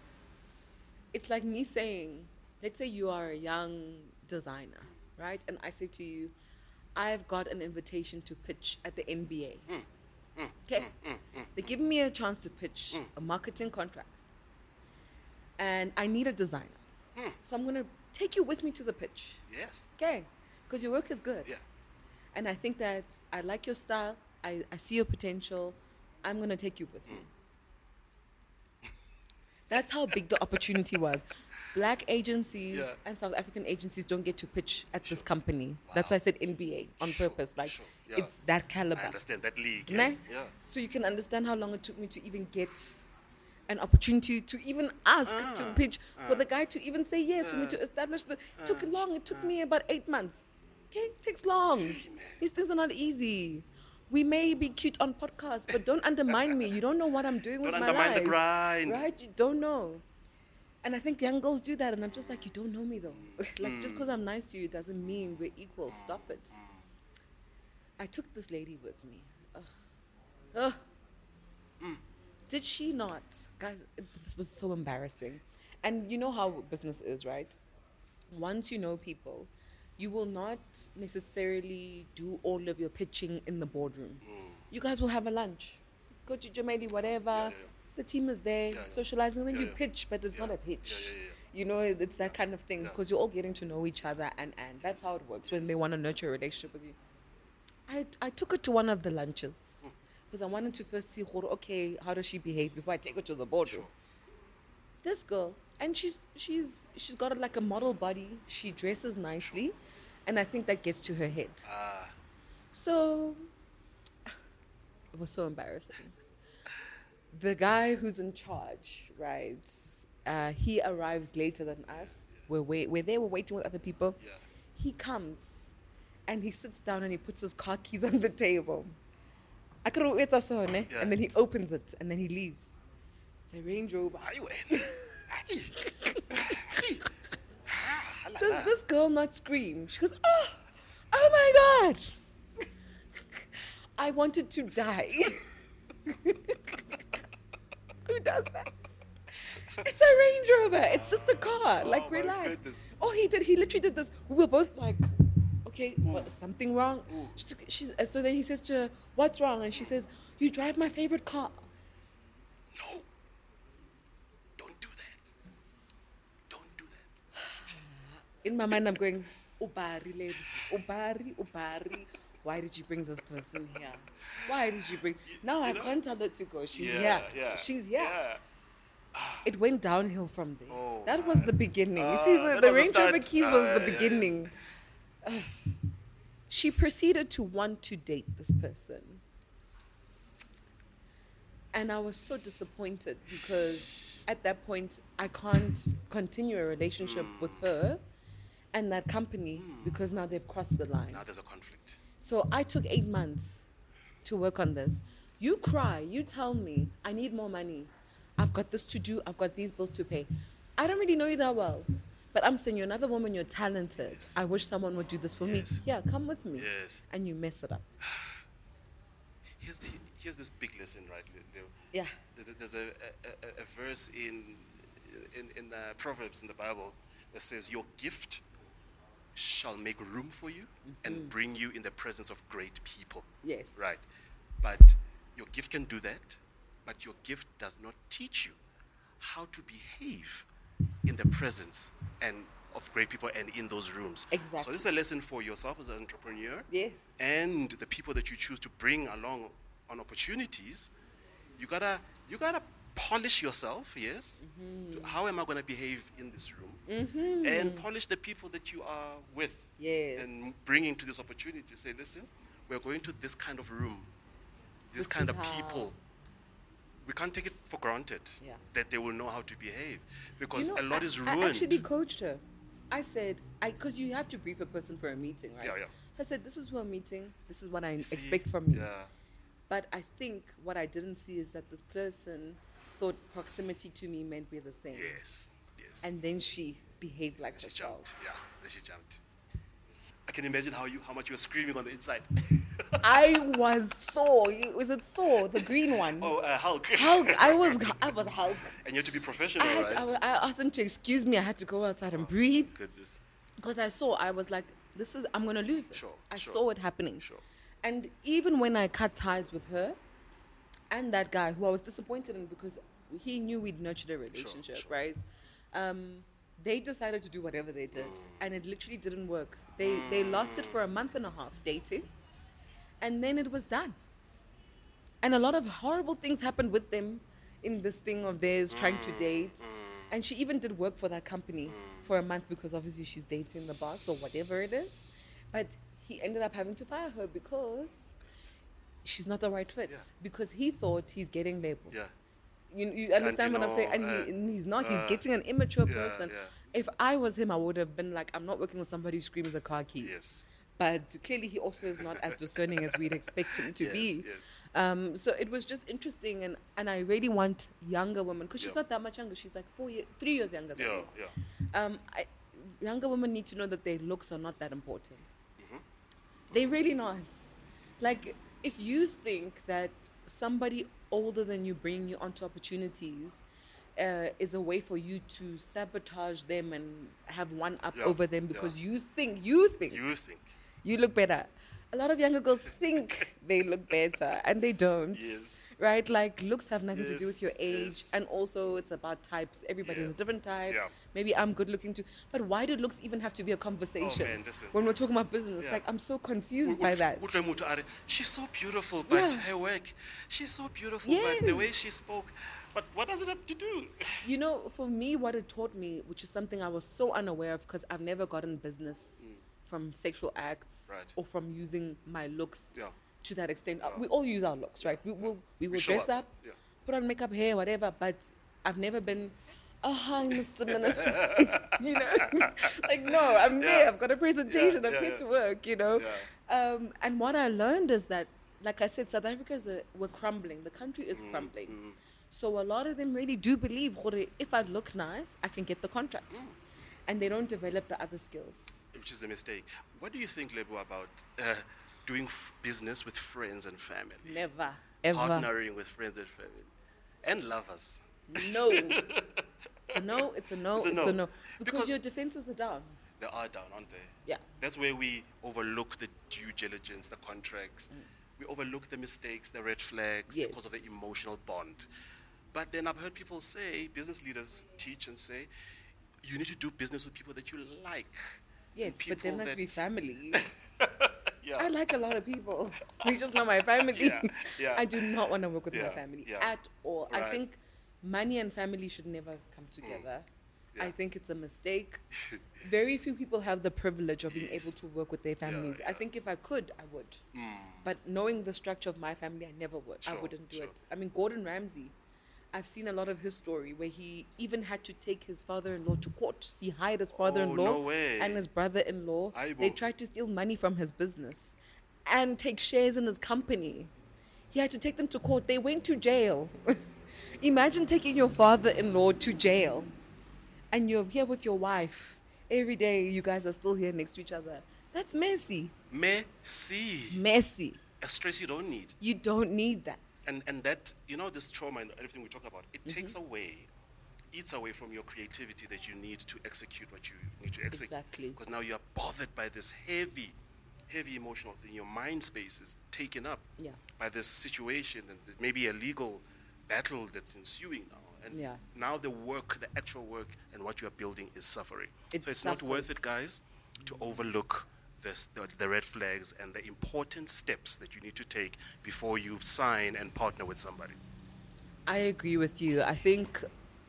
me saying, let's say you are a young designer, right? And I say to you, I've got an invitation to pitch at the NBA. Okay? They give me a chance to pitch a marketing contract. And I need a designer. So I'm going to take you with me to the pitch. Yes. Okay? Because your work is good. Yeah. And I think that I like your style. I see your potential. I'm going to take you with me. That's how big the opportunity was. Black agencies Yeah. and South African agencies don't get to pitch at this company. That's why I said NBA on purpose. Like, sure. Yeah. it's that caliber. I understand that league. Nah? Yeah. So you can understand how long it took me to even get an opportunity to even ask to pitch, for the guy to even say yes, for me to establish the. It took long. It took me about 8 months. Okay, it takes long. These things are not easy. We may be cute on podcasts, but don't undermine me. You don't know what I'm doing with Don't my undermine life. the grind. Right? You don't know. And I think young girls do that, and I'm just like, you don't know me though. Like, just because I'm nice to you doesn't mean we're equal. Stop it. I took this lady with me. Ugh. Did she not? Guys, this was so embarrassing. And you know how business is, right? Once you know people, you will not necessarily do all of your pitching in the boardroom. You guys will have a lunch. Go to Jamaica, whatever. Yeah. The team is there, Yeah. socializing, then Yeah, you yeah. pitch, but it's not Yeah. a pitch. Yeah. You know, it's that kind of thing Yeah. because you're all getting to know each other, and that's how it works when they want to nurture a relationship with you. I took her to one of the lunches because I wanted to first see, okay, how does she behave before I take her to the boardroom. Sure. This girl, and she's got like a model body. She dresses nicely, and I think that gets to her head. So it was so embarrassing. The guy who's in charge, right? He arrives later than us. We're there, we're waiting with other people. Yeah. He comes and he sits down and he puts his car keys on the table. Yeah. And then he opens it and then he leaves. It's a Range Rover. Aye, wait. Does this girl not scream? She goes, oh my God. I wanted to die. Who does that? It's a Range Rover. It's just a car. Like, my relax. goodness. Oh, he literally did this. We were both like, okay, what, something wrong? So then he says to her, what's wrong? And she says, you drive my favorite car. No. Don't do that. Don't do that. In my mind, I'm going, Ubari, ladies. Ubari. why did you bring this person here? Why did you bring? Now I know? can't tell her to go. She's Yeah, here. yeah, She's here. yeah. It went downhill from there. Oh, that was the beginning. You see, that the was the Range Rover start. keys was the Yeah, yeah. beginning. She proceeded to want to date this person. And I was so disappointed because at that point, I can't continue a relationship with her and that company because now they've crossed the line. Now there's a conflict. So I took 8 months to work on this. You cry, you tell me, I need more money. I've got this to do, I've got these bills to pay. I don't really know you that well. But I'm saying you're another woman, you're talented. Yes. I wish someone would do this for Yes. me. Yeah, come with me. Yes. And you mess it up. Here's this big lesson, right? Yeah. There's a verse in Proverbs in the Bible that says, your gift shall make room for you and bring you in the presence of great people. Yes. Right. But your gift can do that, but your gift does not teach you how to behave in the presence and of great people and in those rooms. Exactly. So this is a lesson for yourself as an entrepreneur. Yes. And the people that you choose to bring along on opportunities. You gotta polish yourself, yes. How am I gonna behave in this room? And polish the people that you are with. Yes. And bring into this opportunity. Say, listen, we're going to this kind of room, this kind is of how- people. We can't take it for granted Yeah. that they will know how to behave, because You know, a lot is I ruined. actually coached her. I said, because you have to brief a person for a meeting, right? Yeah, yeah. I said, this is who I'm meeting. This is what I You see? expect from you. Yeah. But I think what I didn't see is that this person thought proximity to me meant we're the same. Yes. Yes. And then she behaved like she herself. jumped. Yeah. Then she jumped. I can imagine how much you were screaming on the inside. I was Thor. Was it Thor, the green one? Oh, Hulk. Hulk. I was Hulk. And you have to be professional, right? I asked him to excuse me. I had to go outside and breathe Goodness. because I was like, I'm going to lose this. Sure, I sure, saw it happening. sure. And even when I cut ties with her and that guy who I was disappointed in because he knew we'd nurtured a relationship, sure. right? They decided to do whatever they did, and it literally didn't work. They lost it for a month and a half dating, and then it was done. And a lot of horrible things happened with them in this thing of theirs trying to date. And she even did work for that company for a month because obviously she's dating the boss or whatever it is. But he ended up having to fire her because she's not the right fit. Yeah. Because he thought he's getting labeled. Yeah. You understand what I'm saying? And he's not. He's getting an immature person. yeah. If I was him, I would have been like, I'm not working with somebody who screams at car keys. Yes. But clearly, he also is not as discerning as we'd expect him to Yes, be. yes. So it was just interesting, and I really want younger women because she's Yeah. not that much younger. She's like 3 years younger than Yeah, me. yeah. Younger women need to know that their looks are not that important. Mm-hmm. They really not. Like, if you think that somebody older than you bringing you onto opportunities is a way for you to sabotage them and have one up Yeah, over them yeah. because you think You think. you look better. A lot of younger girls think they look better and they don't. Yes. Right? Like, looks have nothing to do with your Yes, age. yes. And also, it's about types. Everybody has Yeah. a different type. Yeah. Maybe I'm good looking too. But why do looks even have to be a conversation? Oh, man, listen. When we're talking about business, Yeah. like, I'm so confused by that. She's so beautiful, but Yeah. her work, she's so beautiful, but the Yes. way she spoke. But what does it have to do? You know, for me, what it taught me, which is something I was so unaware of because I've never gotten business from sexual acts Right. or from using my looks Yeah. to that extent. We all use our looks, right? We will show dress up. up, Yeah. put on makeup, hair, whatever, but I've never been, oh, hi, Mr. Minister. You know? Like, no, I'm there. Yeah. I've got a presentation. Yeah, I'm yeah, here yeah. to work, you know? Yeah. And what I learned is that, like I said, South Africa we're crumbling. The country is crumbling. So a lot of them really do believe, "Gore, if I look nice, I can get the contract." And they don't develop the other skills. Which is a mistake. What do you think, Lebo, about doing business with friends and family? Never, ever. Partnering with friends and family. And lovers. No. It's a no, it's a no, It's a it's no. a no. Because Because- your defenses are down. They are down, aren't they? Yeah. That's where we overlook the due diligence, the contracts. We overlook the mistakes, the red flags because of the Yes. emotional bond. But then I've heard people say, business leaders teach and say, you need to do business with people that you like. Yes, but people then that's be that- family. Yeah. I like a lot of people. They just not my family. Yeah, yeah. I do not want to work with my Yeah, family yeah. at all. I Right. think money and family should never come together. Yeah. I think it's a mistake. Very few people have the privilege of being able to work with their families. I yeah. think if I could, I would. But knowing the structure of my family, I never would. I Sure, wouldn't do sure. it. I mean, Gordon Ramsay, I've seen a lot of his story where he even had to take his father-in-law to court. He hired his father-in-law no way. and his brother-in-law. Aibo. They tried to steal money from his business and take shares in his company. He had to take them to court. They went to jail. Imagine taking your father-in-law to jail and you're here with your wife. Every day you guys are still here next to each other. That's messy. Messy. Messy. A stress you don't need. You don't need that. And that, this trauma and everything we talk about, it Mm-hmm. takes away, eats away from your creativity that you need to execute what you need to execute. Exactly. Because now you are bothered by this heavy emotional thing. Your mind space is taken up Yeah. by this situation and maybe a legal battle that's ensuing now. And Yeah. now the actual work and what you are building is suffering. It So it's not worth it, suffers. guys, to overlook the red flags and the important steps that you need to take before you sign and partner with somebody. I agree with you. I think,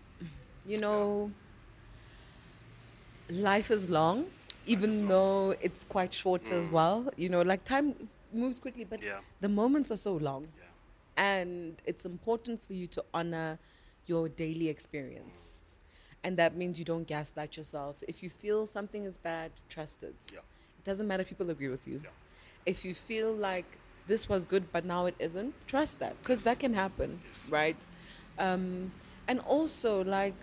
life is long, even though it's quite short as well. Like time moves quickly, but Yeah. the moments are so long. Yeah. And it's important for you to honor your daily experience. And that means you don't gaslight yourself. If you feel something is bad, trust it. Yeah. It doesn't matter if people agree with you. Yeah. If you feel like this was good, but now it isn't, trust that. Because that can happen, Yes. right? And also,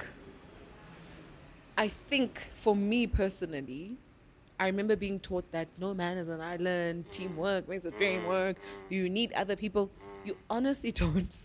I think for me personally, I remember being taught that no man is an island, teamwork makes the dream work, you need other people. You honestly don't.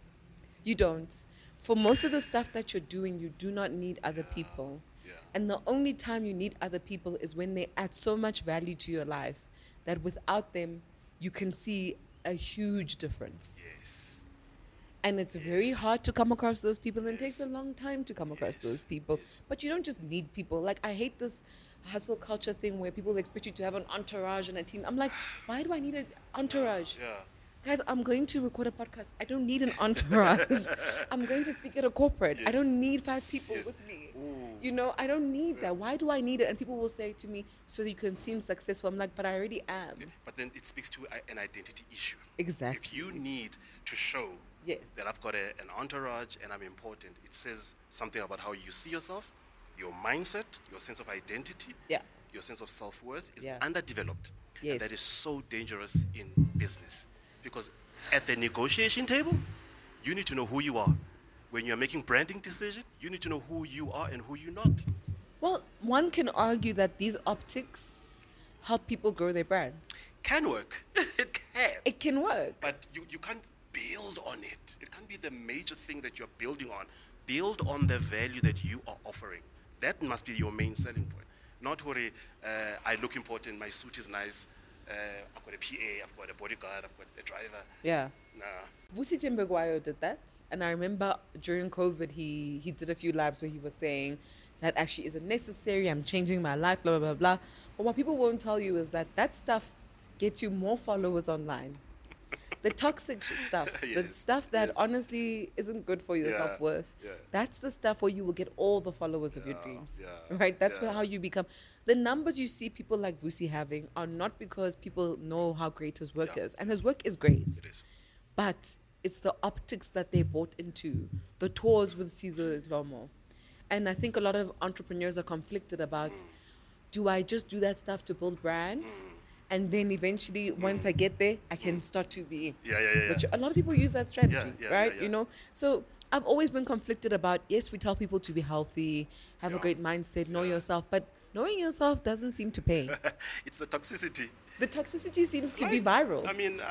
You don't. For most of the stuff that you're doing, you do not need other people. Yeah. And the only time you need other people is when they add so much value to your life that without them, you can see a huge difference. Yes. And it's very hard to come across those people, and it takes Yes. a long time to come across Yes. those people. Yes. But you don't just need people. Like, I hate this hustle culture thing where people expect you to have an entourage and a team. I'm like, why do I need an entourage? Yeah. Guys, I'm going to record a podcast. I don't need an entourage. I'm going to speak at a corporate. I Yes. don't need 5 people Yes. with me. Ooh. I don't need that. Why do I need it? And people will say to me, so you can seem successful. I'm like, but I already am. But then it speaks to an identity issue. Exactly. If you need to show Yes. that I've got an entourage and I'm important, it says something about how you see yourself, your mindset, your sense of identity, Yeah. your sense of self-worth is Yeah. underdeveloped. Yes. And that is so dangerous in business. Because at the negotiation table, you need to know who you are. When you're making branding decisions, you need to know who you are and who you're not. Well, one can argue that these optics help people grow their brands. Can work. It can. It can work. But you can't build on it. It can't be the major thing that you're building on. Build on the value that you are offering. That must be your main selling point. Not worry, I look important, my suit is nice, I've got a PA, I've got a bodyguard, I've got a driver. Yeah. Nah. Vusi Tembegwayo did that. And I remember during COVID, he did a few lives where he was saying that actually isn't necessary. I'm changing my life, blah, blah, blah, blah. But what people won't tell you is that stuff gets you more followers online. The toxic stuff, the Yes, stuff that yes. honestly isn't good for your Yeah, self-worth. yeah. That's the stuff where you will get all the followers of your dreams. yeah, Right? That's yeah. how you become. The numbers you see people like Vusi having are not because people know how great his work Yeah. is. And his work is great. It is. But it's the optics that they bought into, the tours with Caesar Lomo. And I think a lot of entrepreneurs are conflicted about, do I just do that stuff to build brand? And then eventually, once I get there, I can start to be. Yeah. Which a lot of people use that strategy, Yeah, right? yeah. So I've always been conflicted about, yes, we tell people to be healthy, have a Yeah. great mindset, know yourself, but knowing yourself doesn't seem to pay. It's the toxicity. The toxicity seems to be Like, viral. I mean,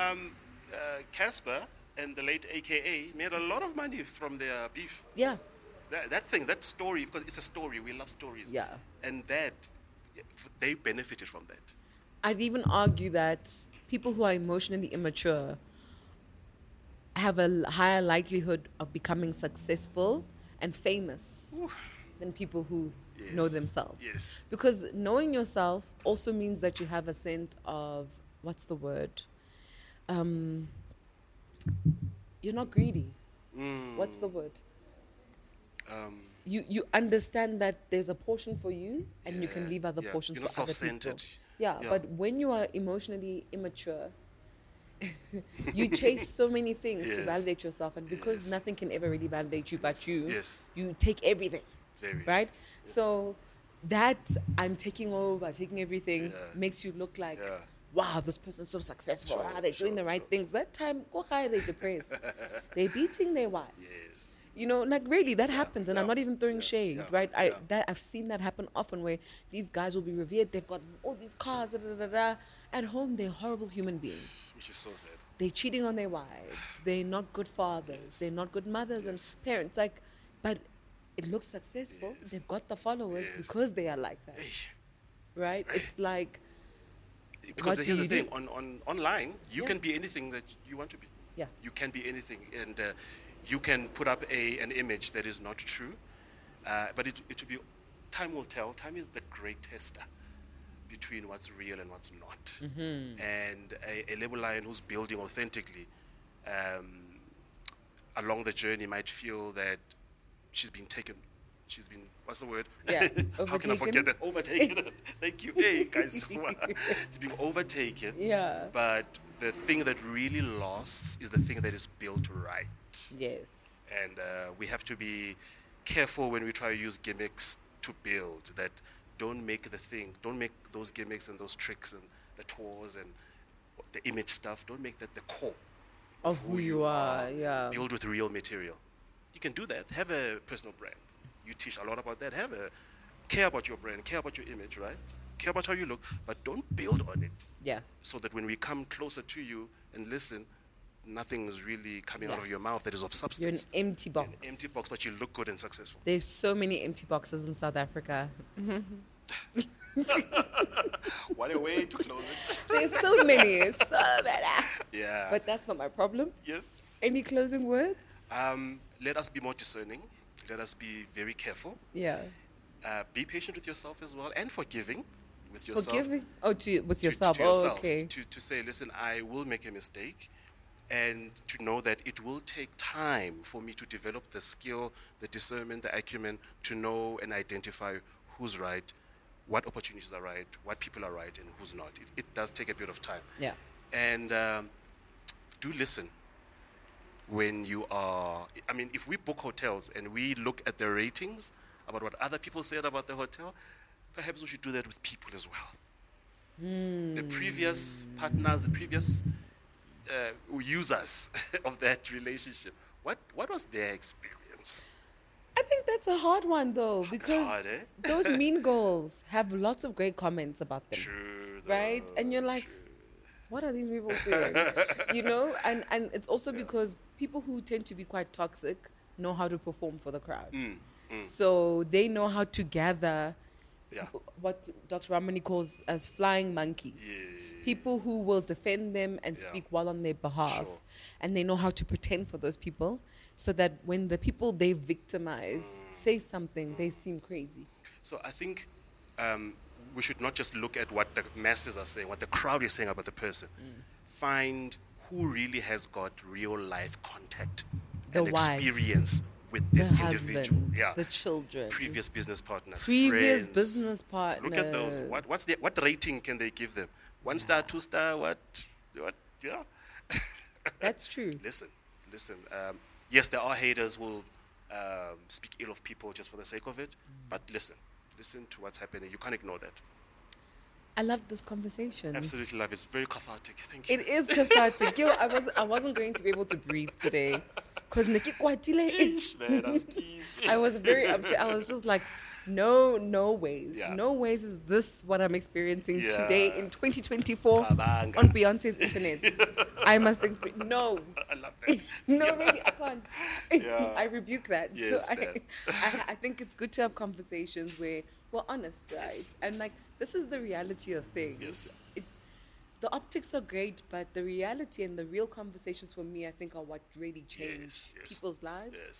Casper and the late AKA made a lot of money from their beef. Yeah. That story, because it's a story, we love stories. Yeah. And they benefited from that. I'd even argue that people who are emotionally immature have a higher likelihood of becoming successful and famous than people who know Yes, themselves. yes. Because knowing yourself also means that you have a sense of what's the word? You're not greedy. What's the word? You understand that there's a portion for you, and you can leave other portions You're not for other people. self-centered. Yeah, but when you are emotionally immature, you chase so many things to Yes. validate yourself, and because Yes. nothing can ever really validate you but you, Yes. you take everything, Very right? interesting. So that I'm taking over, taking everything, Yeah. makes you look like, Yeah. wow, this person's so successful. Sure, They're doing the sure, right sure. things. That time, go high, they're depressed. They're beating their wives. Yes. You know, like really, that happens, and I'm yeah, not even throwing yeah, shade, yeah, right? yeah. I've seen that happen often, where these guys will be revered. They've got all these cars, da, da, da, da. At home, they're horrible human beings. Which is so sad. They're cheating on their wives. They're not good fathers. Yes. They're not good mothers Yes. and parents. Like, but it looks successful. Yes. They've got the followers Yes. because they are like that, right? It's like, Because What here's do the you thing, do? on online, you Yeah. can be anything that you want to be. yeah, You can be anything, and you can put up an image that is not true, but it will be, time will tell. Time is the great tester between what's real and what's not. Mm-hmm. And a label lion who's building authentically along the journey might feel that she's been taken. She's been, what's the word? Yeah, How can I forget that? Overtaken. Thank you. Hey, guys. She's being overtaken. yeah, But the thing that really lasts is the thing that is built right. yes, And we have to be careful when we try to use gimmicks to build. That don't make those gimmicks and those tricks and the tours and the image stuff, don't make that the core of who you are. Yeah, Build with real material. You can do that. Have a personal brand. You teach a lot about that. Care about your brand, care about your image, right? Care about how you look, but don't build on it. yeah. So that when we come closer to you and listen, nothing is really coming out Yeah. of your mouth that is of You're an substance. empty box. An empty box, but you look good and successful. There's so many empty boxes in South Africa. What a way to close it. There's so many, so many. Yeah. But that's not my problem. yes. Any closing words? Let us be more discerning. Let us be very careful. Yeah. Be patient with yourself as well, and forgiving with yourself. Forgiving? Oh, with to- yourself. to yourself, Oh, okay. to say, listen, I will make a mistake, and to know that it will take time for me to develop the skill, the discernment, the acumen to know and identify who's right, what opportunities are right, what people are right, and who's not. It does take a bit of time. Yeah. And do listen when you are, I mean, if we book hotels and we look at the ratings about what other people said about the hotel, perhaps we should do that with people as well. The previous partners, the previous users of that relationship, what was their experience? I think that's a hard one, though, because hard, eh? those mean girls have lots of great comments about them. True. Right? though, And you're like, true. what are these people doing? You know? And it's also because people who tend to be quite toxic know how to perform for the crowd. So they know how to gather Yeah. what Dr. Ramani calls as flying monkeys. Yeah. People who will defend them and Yeah. speak well on their behalf. Sure. And they know how to pretend for those people so that when the people they victimize say something, they seem crazy. So I think we should not just look at what the masses are saying, what the crowd is saying about the person. Find who really has got real life contact The and wife, experience with The this individual. husband, Yeah. the children, Previous business partners. previous friends. business partners. Look at those. What rating can they give them? 1 star, 2 star, what? Yeah. That's true. Listen. Yes, there are haters who will speak ill of people just for the sake of it, but listen to what's happening. You can't ignore that. I love this conversation. Absolutely love it. It's very cathartic. Thank you. It is cathartic. Yo, I wasn't going to be able to breathe today because Nikki Kwatile. Ish, man, that's keys. I was very upset. I was just like, no ways. Yeah. No ways is this what I'm experiencing Yeah. today in 2024 Kabanga. on Beyonce's internet. I must experience. No. I love that. No, really, I can't. Yeah. I rebuke that. Yes, so man. I think it's good to have conversations where we're honest, right? Yes, And yes. like, this is the reality of things. Yes. The optics are great, but the reality and the real conversations for me, I think, are what really change Yes, yes, people's lives. Yes.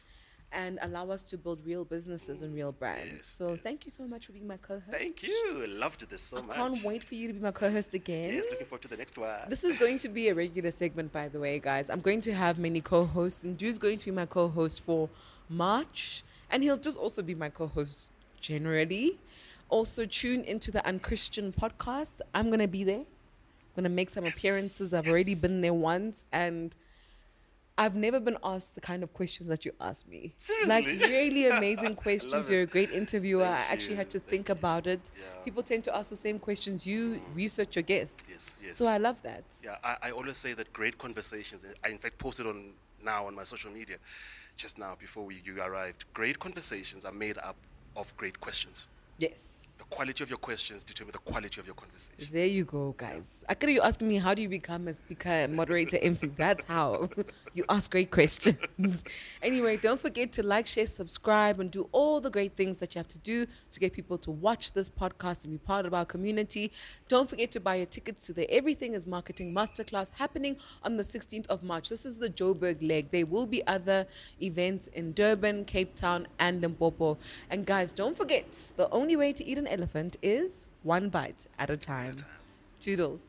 and allow us to build real businesses and real brands. Yes, So yes. thank you so much for being my co-host. Thank you. Loved this so much. Can't wait for you to be my co-host again. Yes, looking forward to the next one. This is going to be a regular segment, by the way, guys. I'm going to have many co-hosts, and Drew's going to be my co-host for March, and he'll just also be my co-host generally. Also, tune into the Unchristian podcast. I'm going to be there. I'm going to make some appearances. I've already been there once, and I've never been asked the kind of questions that you asked me. Seriously? Like, really amazing questions. love You're a it. great interviewer. Thank I actually you. had to Thank think you. about it. Yeah. People tend to ask the same questions. You research your guests. Yes, yes. So I love that. Yeah, I always say that great conversations, I in fact posted on my social media, just now before you arrived, great conversations are made up of great questions. Yes. The quality of your questions determine the quality of your conversation. There you go, guys. I could you asking me how do you become a speaker, moderator, MC? That's how you ask great questions. Anyway, don't forget to like, share, subscribe, and do all the great things that you have to do to get people to watch this podcast and be part of our community. Don't forget to buy your tickets to the Everything is Marketing Masterclass happening on the 16th of March. This is the Joburg leg. There will be other events in Durban, Cape Town, and Limpopo. And guys, don't forget, the only way to eat an elephant is one bite at a time. Toodles.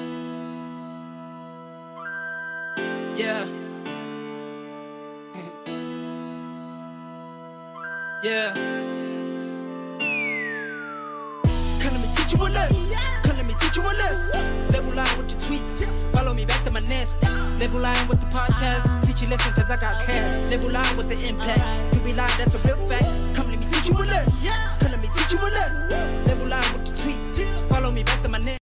Yeah. Yeah. Come let me teach you a lesson. Come let me teach you a lesson. Label line with the tweets. Follow me back to my nest. Label line with the podcast. Teach you lesson cause I got class. Label line with the impact. You be lying, that's a real fact. Come let me teach you a lesson. Come let me teach you a lesson. Label line with the tweets. Follow me back to my nest.